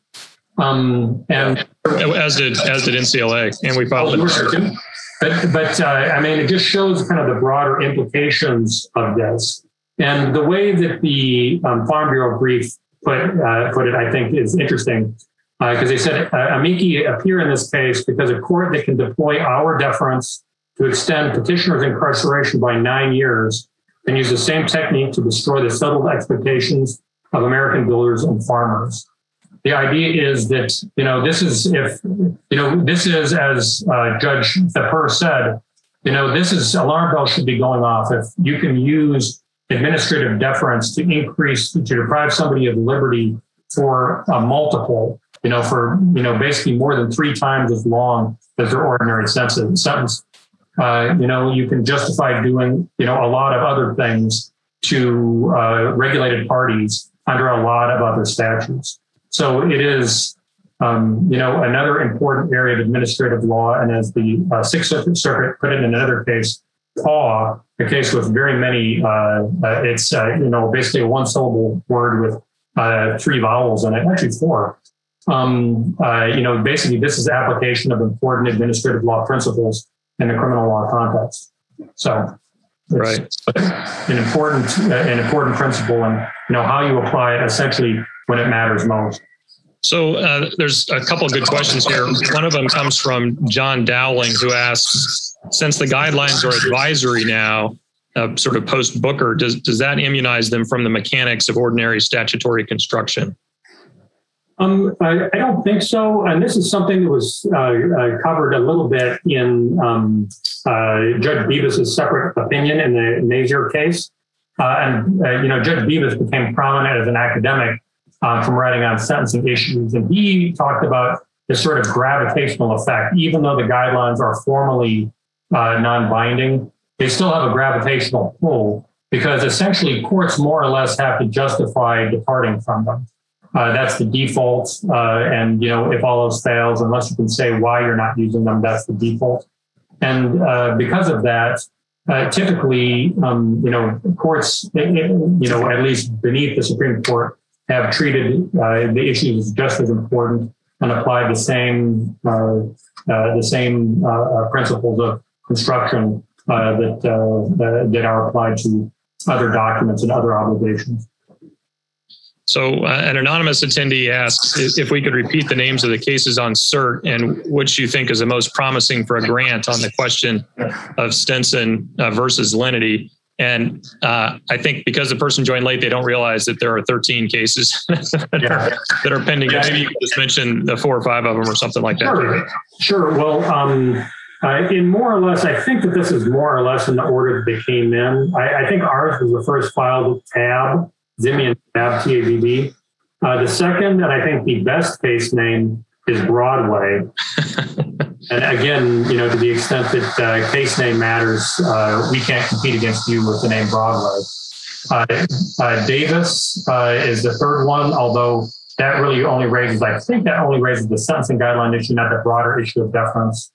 Um, and as did as did N C L A, and we filed oh, it. But, but uh, I mean, it just shows kind of the broader implications of this. And the way that the um, Farm Bureau brief put, uh, put it, I think, is interesting. Because uh, they said, uh, amici appear in this case because a court that can deploy our deference to extend petitioner's incarceration by nine years can use the same technique to destroy the settled expectations of American builders and farmers. The idea is that, you know, this is if, you know, this is, as uh, Judge Thapar said, you know, this is alarm bells should be going off. If you can use administrative deference to increase, to deprive somebody of liberty for a multiple, you know, for, you know, basically more than three times as long as their ordinary sentence, uh, you know, you can justify doing, you know, a lot of other things to uh, regulated parties under a lot of other statutes. So it is, um, you know, another important area of administrative law. And as the uh, Sixth Circuit put it in another case, Paw, a case with very many, uh, uh, it's, uh, you know, basically a one syllable word with uh, three vowels in it, actually four. Um, uh, you know, basically this is application of important administrative law principles in the criminal law context. So it's right. an important, uh, an important principle, and, you know, how you apply it essentially when it matters most. So uh, there's a couple of good questions here. One of them comes from John Dowling, who asks, since the guidelines are advisory now, uh, sort of post-Booker, does, does that immunize them from the mechanics of ordinary statutory construction? Um, I, I don't think so. And this is something that was uh, uh, covered a little bit in um, uh, Judge Bevis's separate opinion in the Nazier case. Uh, and, uh, you know, Judge Bevis became prominent as an academic uh, from writing on sentencing issues. And he talked about this sort of gravitational effect. Even though the guidelines are formally uh, non-binding, they still have a gravitational pull because essentially courts more or less have to justify departing from them. Uh, that's the default. Uh, and, you know, if all else fails, unless you can say why you're not using them, that's the default. And uh, because of that, uh, typically, um, you know, courts, you know, at least beneath the Supreme Court, have treated uh, the issues just as important and applied the same uh, uh, the same uh, principles of construction uh, that uh, that are applied to other documents and other obligations. So uh, an anonymous attendee asks if we could repeat the names of the cases on cert and which you think is the most promising for a grant on the question of Stinson uh, versus lenity. And uh, I think because the person joined late, they don't realize that there are thirteen cases that, yeah. are, that are pending. Yeah. Maybe you could just mention the four or five of them or something like that. Sure. Sure. Well, um, uh, in more or less, I think that this is more or less in the order that they came in. I, I think ours was the first filed with Tab. Zimian Tab, T A B B. Uh, the second, and I think the best case name, is Broadway. And again, you know, to the extent that uh, case name matters, uh, we can't compete against you with the name Broadway. Uh, uh, Davis uh, is the third one, although that really only raises, I think that only raises the sentencing guideline issue, not the broader issue of deference.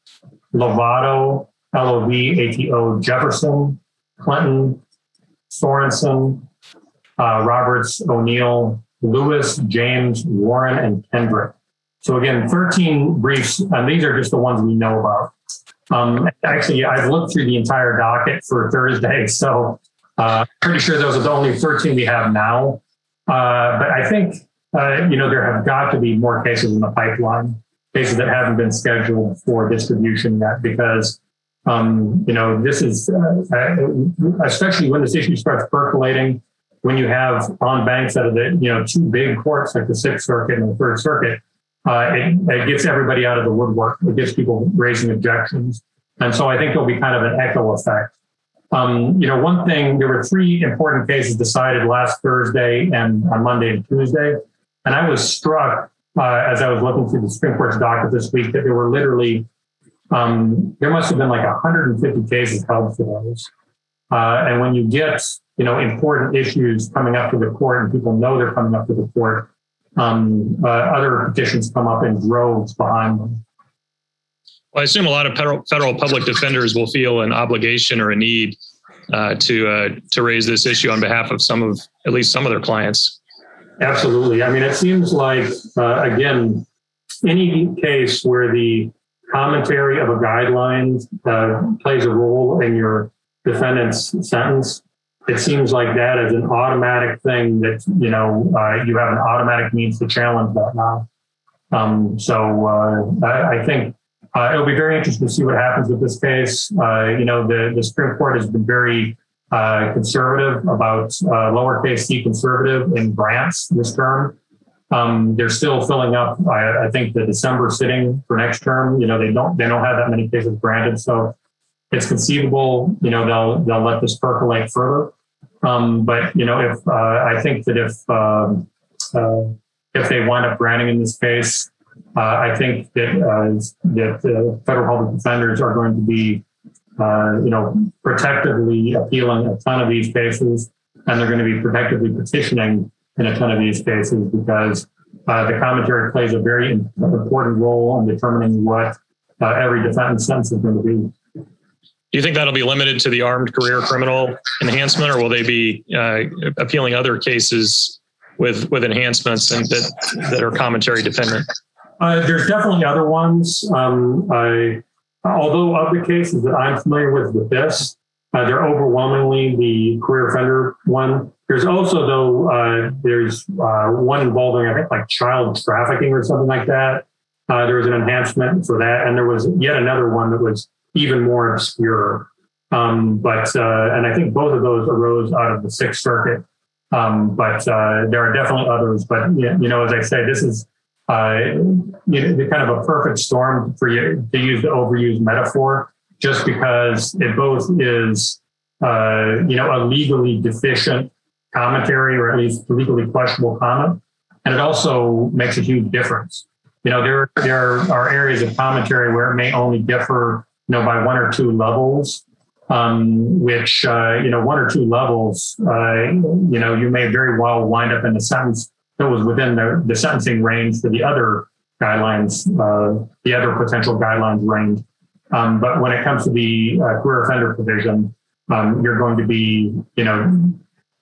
Lovato, L O V A T O, Jefferson, Clinton, Sorensen, Uh, Roberts, O'Neill, Lewis, James, Warren, and Kendrick. So again, thirteen briefs, and these are just the ones we know about. Um, actually, I've looked through the entire docket for Thursday, so uh, pretty sure those are the only thirteen we have now. Uh, but I think, uh, you know, there have got to be more cases in the pipeline, cases that haven't been scheduled for distribution yet, because, um, you know, this is, uh, especially when this issue starts percolating, when you have on banks out of the, you know, two big courts like the Sixth Circuit and the Third Circuit, uh, it, it gets everybody out of the woodwork. It gets people raising objections. And so I think there'll be kind of an echo effect. Um, you know, one thing, there were three important cases decided last Thursday and on Monday and Tuesday. And I was struck uh, as I was looking through the Supreme Court's docket this week that there were literally, um, there must have been like one hundred fifty cases held for those. Uh, and when you get, you know, important issues coming up to the court and people know they're coming up to the court, um, uh, other petitions come up in droves behind them. Well, I assume a lot of federal, federal public defenders will feel an obligation or a need uh, to uh, to raise this issue on behalf of some of, at least some of their clients. Absolutely. I mean, it seems like, uh, again, any case where the commentary of a guideline uh, plays a role in your defendant's sentence, it seems like that is an automatic thing that, you know, uh, you have an automatic means to challenge that now. Um, so uh, I, I think uh, it'll be very interesting to see what happens with this case. Uh, you know, the, the Supreme Court has been very uh, conservative about uh, lowercase c conservative in grants this term. Um, they're still filling up, I, I think, the December sitting for next term. You know, they don't they don't have that many cases granted, so it's conceivable, you know, they'll they'll let this percolate further. Um, but you know, if uh, I think that if um, uh, if they wind up granting in this case, uh, I think that uh, that uh, federal public defenders are going to be, uh, you know, protectively appealing a ton of these cases, and they're going to be protectively petitioning in a ton of these cases because uh, the commentary plays a very important role in determining what uh, every defendant's sentence is going to be. Do you think that'll be limited to the armed career criminal enhancement, or will they be uh, appealing other cases with with enhancements and that that are commentary dependent? Uh, there's definitely other ones. Um, I, although of the cases that I'm familiar with with this, uh, they're overwhelmingly the career offender one. There's also, though, uh, there's uh, one involving, I think, like child trafficking or something like that. Uh, there was an enhancement for that, and there was yet another one that was even more obscure. Um, but, uh, and I think both of those arose out of the Sixth Circuit. Um, but uh, there are definitely others. But, you know, as I say, this is uh, you know, the kind of a perfect storm for you to use the overused metaphor, just because it both is, uh, you know, a legally deficient commentary, or at least legally questionable comment, and it also makes a huge difference. You know, there there are areas of commentary where it may only differ, you know, by one or two levels, um, which, uh, you know, one or two levels, uh, you know, you may very well wind up in a sentence that was within the, the sentencing range for the other guidelines, uh, the other potential guidelines range. Um, but when it comes to the uh, career offender provision, um, you're going to be, you know,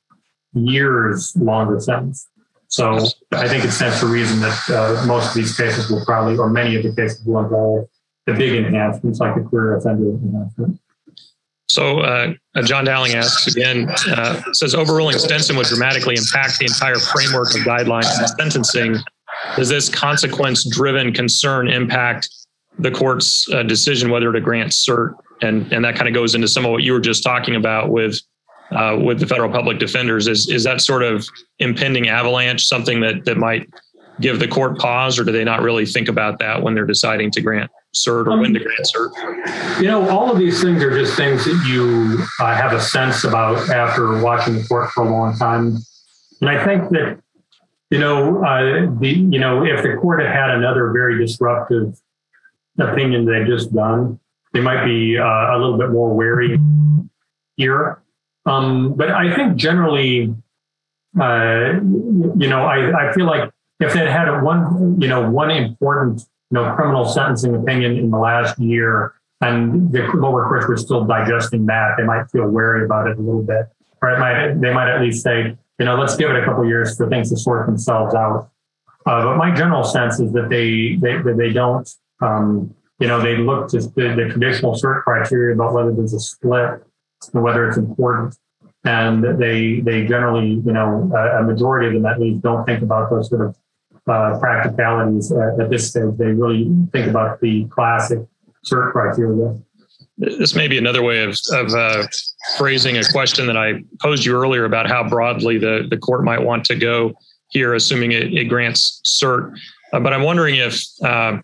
years longer sentence. So I think it stands to reason that uh, most of these cases will probably, or many of the cases will involve the big enhancements like the career offender enhancement. So uh, John Dowling asks again, uh, says overruling Stinson would dramatically impact the entire framework of guidelines and sentencing. Does this consequence-driven concern impact the court's uh, decision whether to grant cert? And, and that kind of goes into some of what you were just talking about with uh, with the federal public defenders. Is is that sort of impending avalanche something that that might give the court pause, or do they not really think about that when they're deciding to grant cert or um, when to grant cert? You know, all of these things are just things that you uh, have a sense about after watching the court for a long time. And I think that, you know, uh, the you know, if the court had had another very disruptive opinion they've just done, they might be uh, a little bit more wary here. Um, but I think generally, uh, you know, I, I feel like if they'd had one, you know, one important, you know, criminal sentencing opinion in the last year, and the lower courts were still digesting that, they might feel wary about it a little bit. Or it might, they might at least say, you know, let's give it a couple of years for things to sort themselves out. Uh, but my general sense is that they they that they don't, um, you know, they look to the, the traditional cert criteria about whether there's a split and whether it's important. And they they generally, you know, a, a majority of them at least don't think about those sort of uh, practicalities at, at this stage. They really think about the classic cert criteria. This may be another way of, of uh, phrasing a question that I posed you earlier about how broadly the, the court might want to go here, assuming it, it grants cert. Uh, but I'm wondering if uh,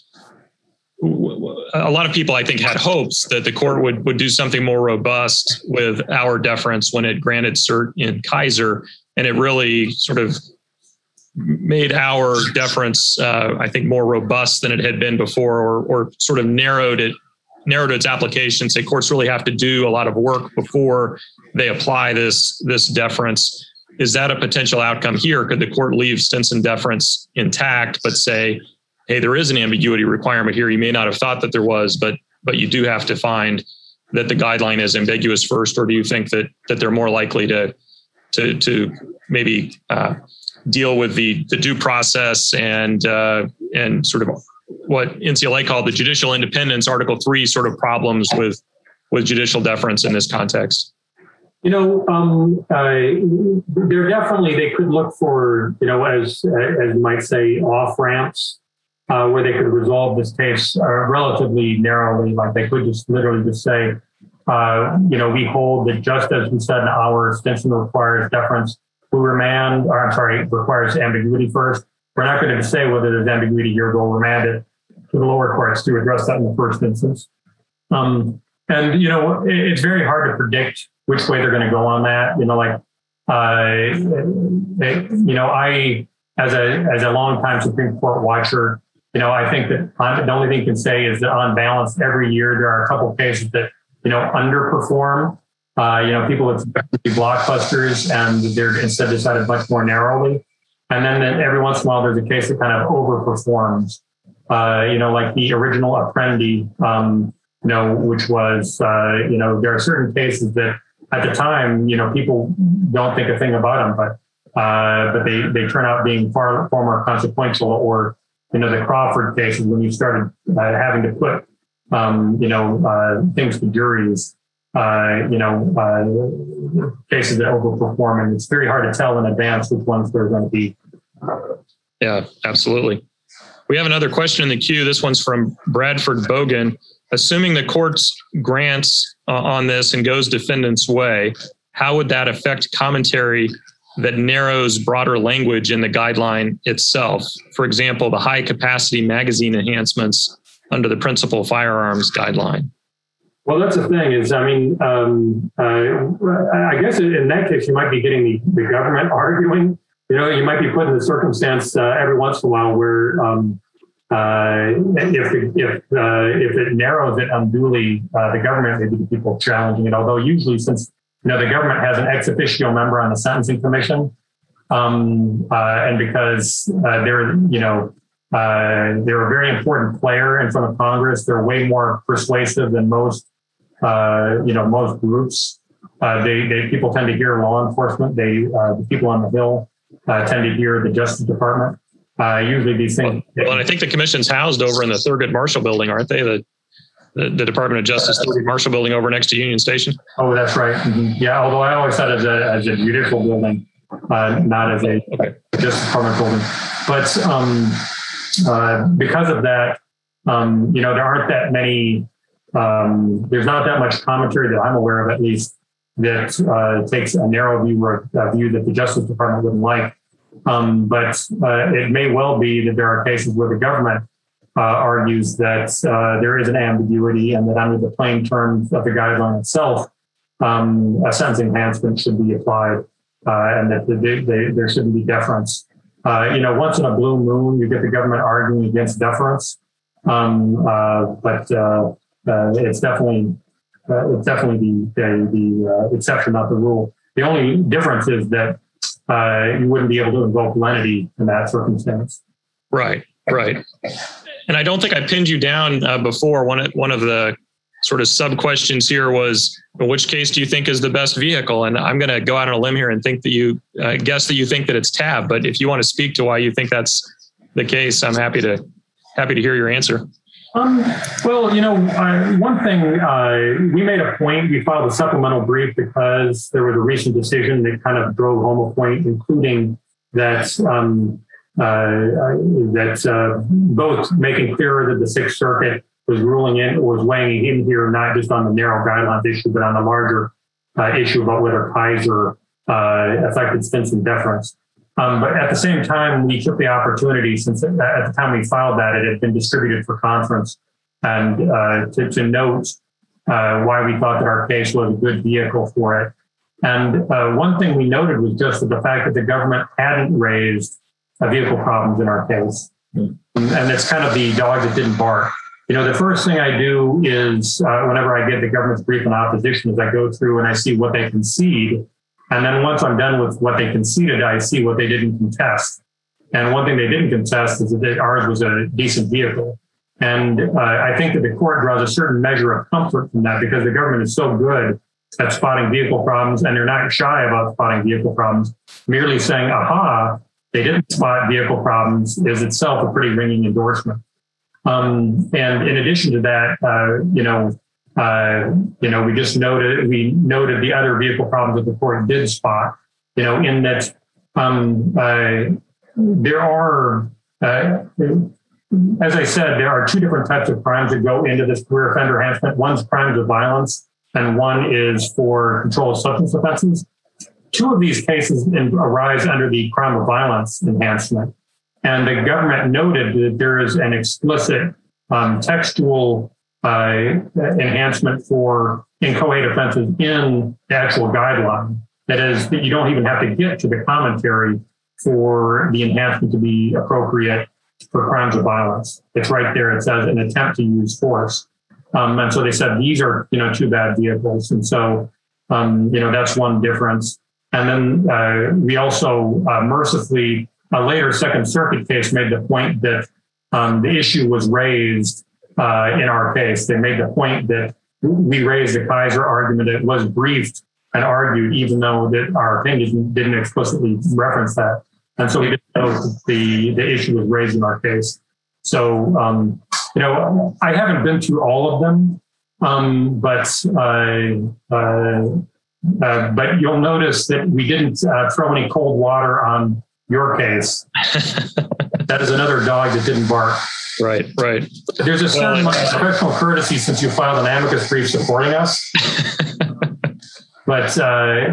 a lot of people, I think, had hopes that the court would, would do something more robust with our deference when it granted cert in Kaiser, and it really sort of made our deference, uh, I think, more robust than it had been before, or, or sort of narrowed it, narrowed its application. Say courts really have to do a lot of work before they apply this, this deference. Is that a potential outcome here? Could the court leave Stinson deference intact, but say, hey, there is an ambiguity requirement here. You may not have thought that there was, but but you do have to find that the guideline is ambiguous first, or do you think that that they're more likely to to to maybe uh, deal with the the due process and uh, and sort of what N C L A called the judicial independence, Article three sort of problems with with judicial deference in this context? You know, um, uh, they're definitely, they could look for, you know, as as you might say, off ramps. Uh, where they could resolve this case uh, relatively narrowly, like they could just literally just say, uh, you know, we hold that just as we said in our Stinson requires deference, we remand, or I'm sorry, requires ambiguity first. We're not going to say whether there's ambiguity here, we'll remand it to the lower courts to address that in the first instance. Um, and, you know, it, it's very hard to predict which way they're going to go on that. You know, like, uh, it, you know, I, as a, as a longtime Supreme Court watcher, you know, I think that the only thing you can say is that on balance, every year there are a couple of cases that, you know, underperform. Uh, you know, people expect to be blockbusters and they're instead decided much more narrowly. And then every once in a while, there's a case that kind of overperforms. Uh, you know, like the original Apprendi, um, you know, which was, uh, you know, there are certain cases that at the time, you know, people don't think a thing about them, but uh, but they they turn out being far far more consequential. Or you know, the Crawford cases, when you started uh, having to put, um, you know, uh, things to juries, uh, you know, uh, cases that overperform, and it's very hard to tell in advance which ones they're going to be. Yeah, absolutely. We have another question in the queue. This one's from Bradford Bogan. Assuming the court's grants uh, on this and goes defendant's way, how would that affect commentary that narrows broader language in the guideline itself. For example, the high capacity magazine enhancements under the principal firearms guideline. Well, that's the thing is, I mean, um, uh, I guess in that case, you might be getting the, the government arguing. You know, you might be put in the circumstance uh, every once in a while where um, uh, if the, if uh, if it narrows it unduly, uh, the government may be the people challenging it. Although usually, since you know the government has an ex officio member on the Sentencing Commission, um, uh, and because uh, they're you know uh, they're a very important player in front of Congress, they're way more persuasive than most uh, you know most groups. Uh, they, they people tend to hear law enforcement. They uh, the people on the Hill. Uh, tend to hear the Justice Department. Uh, usually these things. Well, well, and I think the commission's housed over in the Thurgood Marshall building, aren't they? The the, the Department of Justice Thurgood Marshall building over next to Union Station. Oh, that's right. Mm-hmm. Yeah, although I always said as a as a judicial building, uh, not as a okay. Justice Department building. But um, uh, because of that, um, you know, there aren't that many. Um, there's not that much commentary that I'm aware of, at least, that uh, takes a narrow view or a view that the Justice Department wouldn't like. Um, but uh, it may well be that there are cases where the government uh, argues that uh, there is an ambiguity and that under the plain terms of the guideline itself, um, a sentence enhancement should be applied uh, and that they, they, there shouldn't be deference. Uh, you know, once in a blue moon, you get the government arguing against deference. Um, uh, but uh, uh, it's definitely Uh, it's definitely the the, the uh, exception, not the rule. The only difference is that uh, you wouldn't be able to invoke lenity in that circumstance. Right, right. And I don't think I pinned you down uh, before. One of, one of the sort of sub questions here was, in which case do you think is the best vehicle? And I'm going to go out on a limb here and think that you uh, guess that you think that it's T A B. But if you want to speak to why you think that's the case, I'm happy to happy to hear your answer. Um, well, you know, uh, one thing, uh, we made a point, we filed a supplemental brief because there was a recent decision that kind of drove home a point, including that, um, uh, that uh, both making clearer that the Sixth Circuit was ruling in, was weighing in here, not just on the narrow guidelines issue, but on the larger uh, issue about whether Kaiser uh, affected Stinson deference. Um, but at the same time, we took the opportunity, since at the time we filed that, it had been distributed for conference, and uh, to, to note uh, why we thought that our case was a good vehicle for it. And uh, one thing we noted was just the fact that the government hadn't raised uh, vehicle problems in our case. Mm-hmm. And it's kind of the dog that didn't bark. You know, the first thing I do is uh, whenever I get the government's brief in opposition is I go through and I see what they concede. And then once I'm done with what they conceded, I see what they didn't contest. And one thing they didn't contest is that ours was a decent vehicle. And uh, I think that the court draws a certain measure of comfort from that because the government is so good at spotting vehicle problems, and they're not shy about spotting vehicle problems. Merely saying, aha, they didn't spot vehicle problems is itself a pretty ringing endorsement. Um, and in addition to that, uh, you know, Uh, you know, we just noted, we noted the other vehicle problems that the court did spot, you know, in that um, uh, there are, uh, as I said, there are two different types of crimes that go into this career offender enhancement. One's crimes of violence and one is for controlled substance offenses. Two of these cases arise under the crime of violence enhancement. And the government noted that there is an explicit um, textual Uh, enhancement for inchoate offenses in the actual guideline. That is, that you don't even have to get to the commentary for the enhancement to be appropriate for crimes of violence. It's right there. It says an attempt to use force. Um, and so they said these are, you know, two bad vehicles. And so, um, you know, that's one difference. And then uh, we also uh, mercifully, a later Second Circuit case made the point that um, the issue was raised Uh, in our case. They made the point that we raised the Kaiser argument. It was briefed and argued, even though that our opinion didn't explicitly reference that. And so we didn't know that the, the issue was raised in our case. So, um, you know, I haven't been through all of them, um, but uh, uh, uh, but you'll notice that we didn't uh, throw any cold water on your case. That is another dog that didn't bark. Right, right. There's a certain well, amount of professional courtesy since you filed an amicus brief supporting us. But uh,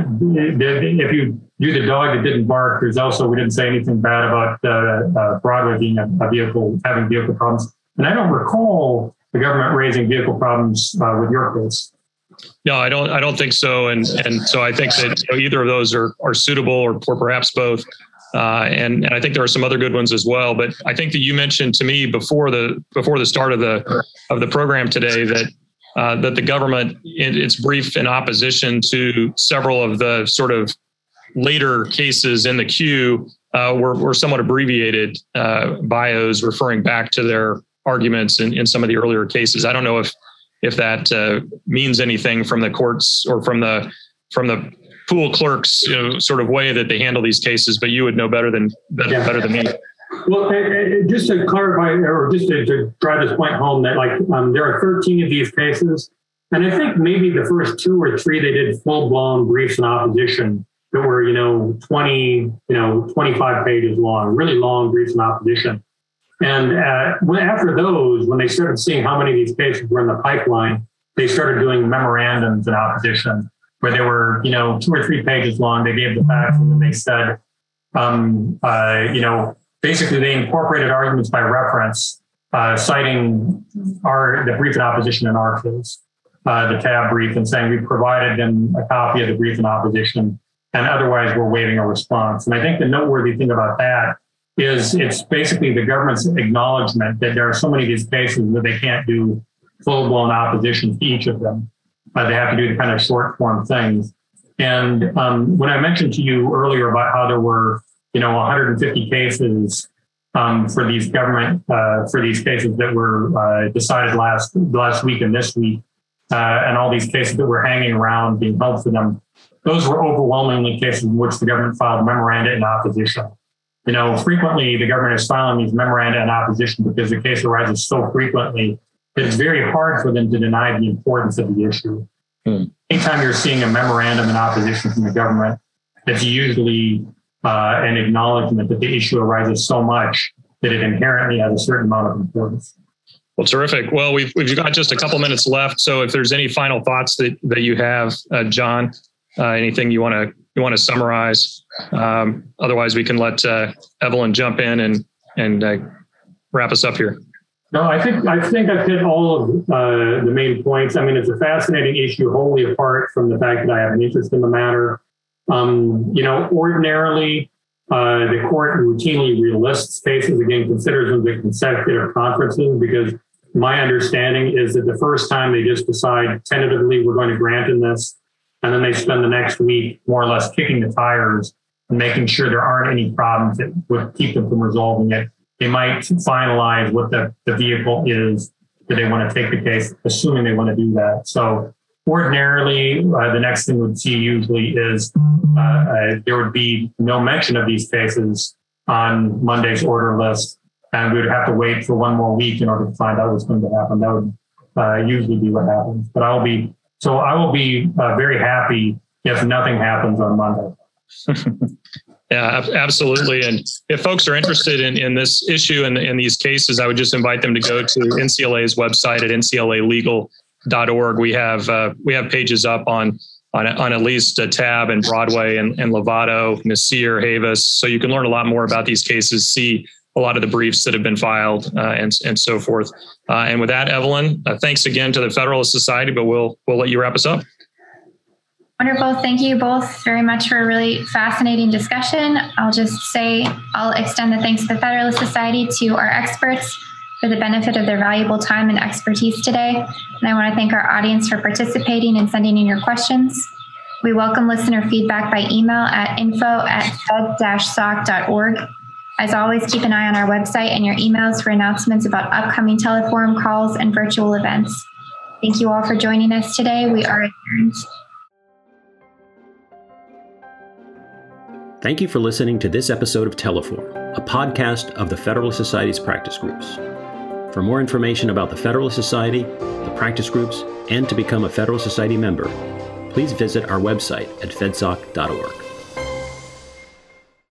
if you do the dog that didn't bark, there's also, we didn't say anything bad about uh, uh, Broadway being a, a vehicle, having vehicle problems. And I don't recall the government raising vehicle problems uh, with your case. No, I don't. I don't think so. And and so I think that you know, either of those are are suitable, or, or perhaps both. Uh, and and I think there are some other good ones as well. But I think that you mentioned to me before the before the start of the of the program today that uh, that the government, in its brief in opposition to several of the sort of later cases in the queue, uh, were were somewhat abbreviated uh, bios, referring back to their arguments in, in some of the earlier cases. I don't know if if that uh, means anything from the courts or from the from the pool clerks, you know, sort of way that they handle these cases, but you would know better than better, yeah. better than me. Well, just to clarify, or just to, to drive this point home, that like um, there are thirteen of these cases, and I think maybe the first two or three they did full blown briefs in opposition that were, you know, twenty, you know, twenty-five pages long, really long briefs in opposition. And uh, when, after those, when they started seeing how many of these cases were in the pipeline, they started doing memorandums in opposition, where they were, you know, two or three pages long. They gave the facts, and then they said, um, uh, you know, basically they incorporated arguments by reference, uh, citing our the brief in opposition in our case, uh, the tab brief, and saying we provided them a copy of the brief in opposition, and otherwise we're waiving a response. And I think the noteworthy thing about that is it's basically the government's acknowledgement that there are so many of these cases that they can't do full-blown opposition to each of them. Uh, they have to do the kind of short-form things. And um, when I mentioned to you earlier about how there were, you know, one hundred fifty cases um, for these government, uh, for these cases that were uh, decided last last week and this week, uh, and all these cases that were hanging around being held for them, those were overwhelmingly cases in which the government filed memoranda in opposition. You know, frequently the government is filing these memoranda in opposition because the case arises so frequently that it's very hard for them to deny the importance of the issue. Hmm. Anytime you're seeing a memorandum in opposition from the government, it's usually uh, an acknowledgement that the issue arises so much that it inherently has a certain amount of importance. Well, terrific. Well, we've we've got just a couple minutes left. So if there's any final thoughts that, that you have, uh, John, uh, anything you want to you want to summarize? Um, otherwise, we can let uh, Evelyn jump in and and uh, wrap us up here. No, I think I think I've hit all of uh, the main points. I mean, it's a fascinating issue, wholly apart from the fact that I have an interest in the matter. Um, you know, ordinarily, uh, the court routinely relists cases, again, considers them the consecutive conferences, because my understanding is that the first time they just decide tentatively we're going to grant in this, and then they spend the next week more or less kicking the tires and making sure there aren't any problems that would keep them from resolving it. They might finalize what the, the vehicle is that they want to take the case, assuming they want to do that. So ordinarily, uh, the next thing we'd see usually is uh, uh, there would be no mention of these cases on Monday's order list, and we would have to wait for one more week in order to find out what's going to happen. That would uh, usually be what happens. But I'll be so I will be uh, very happy if nothing happens on Monday. Yeah, absolutely. And if folks are interested in, in this issue and in these cases, I would just invite them to go to N C L A's website at N C L A legal dot org. We have uh, we have pages up on on, on at least a tab in Broadway and, and Lovato, Nasir, Havis. So you can learn a lot more about these cases, see a lot of the briefs that have been filed uh, and, and so forth. Uh, and with that, Evelyn, uh, thanks again to the Federalist Society, but we'll we'll let you wrap us up. Wonderful. Thank you both very much for a really fascinating discussion. I'll just say I'll extend the thanks to the Federalist Society, to our experts for the benefit of their valuable time and expertise today. And I want to thank our audience for participating and sending in your questions. We welcome listener feedback by email at info at fed dash soc dot org. As always, keep an eye on our website and your emails for announcements about upcoming teleforum calls and virtual events. Thank you all for joining us today. We are adjourned. Thank you for listening to this episode of Teleforum, a podcast of the Federalist Society's practice groups. For more information about the Federalist Society, the practice groups, and to become a Federalist Society member, please visit our website at fedsoc dot org.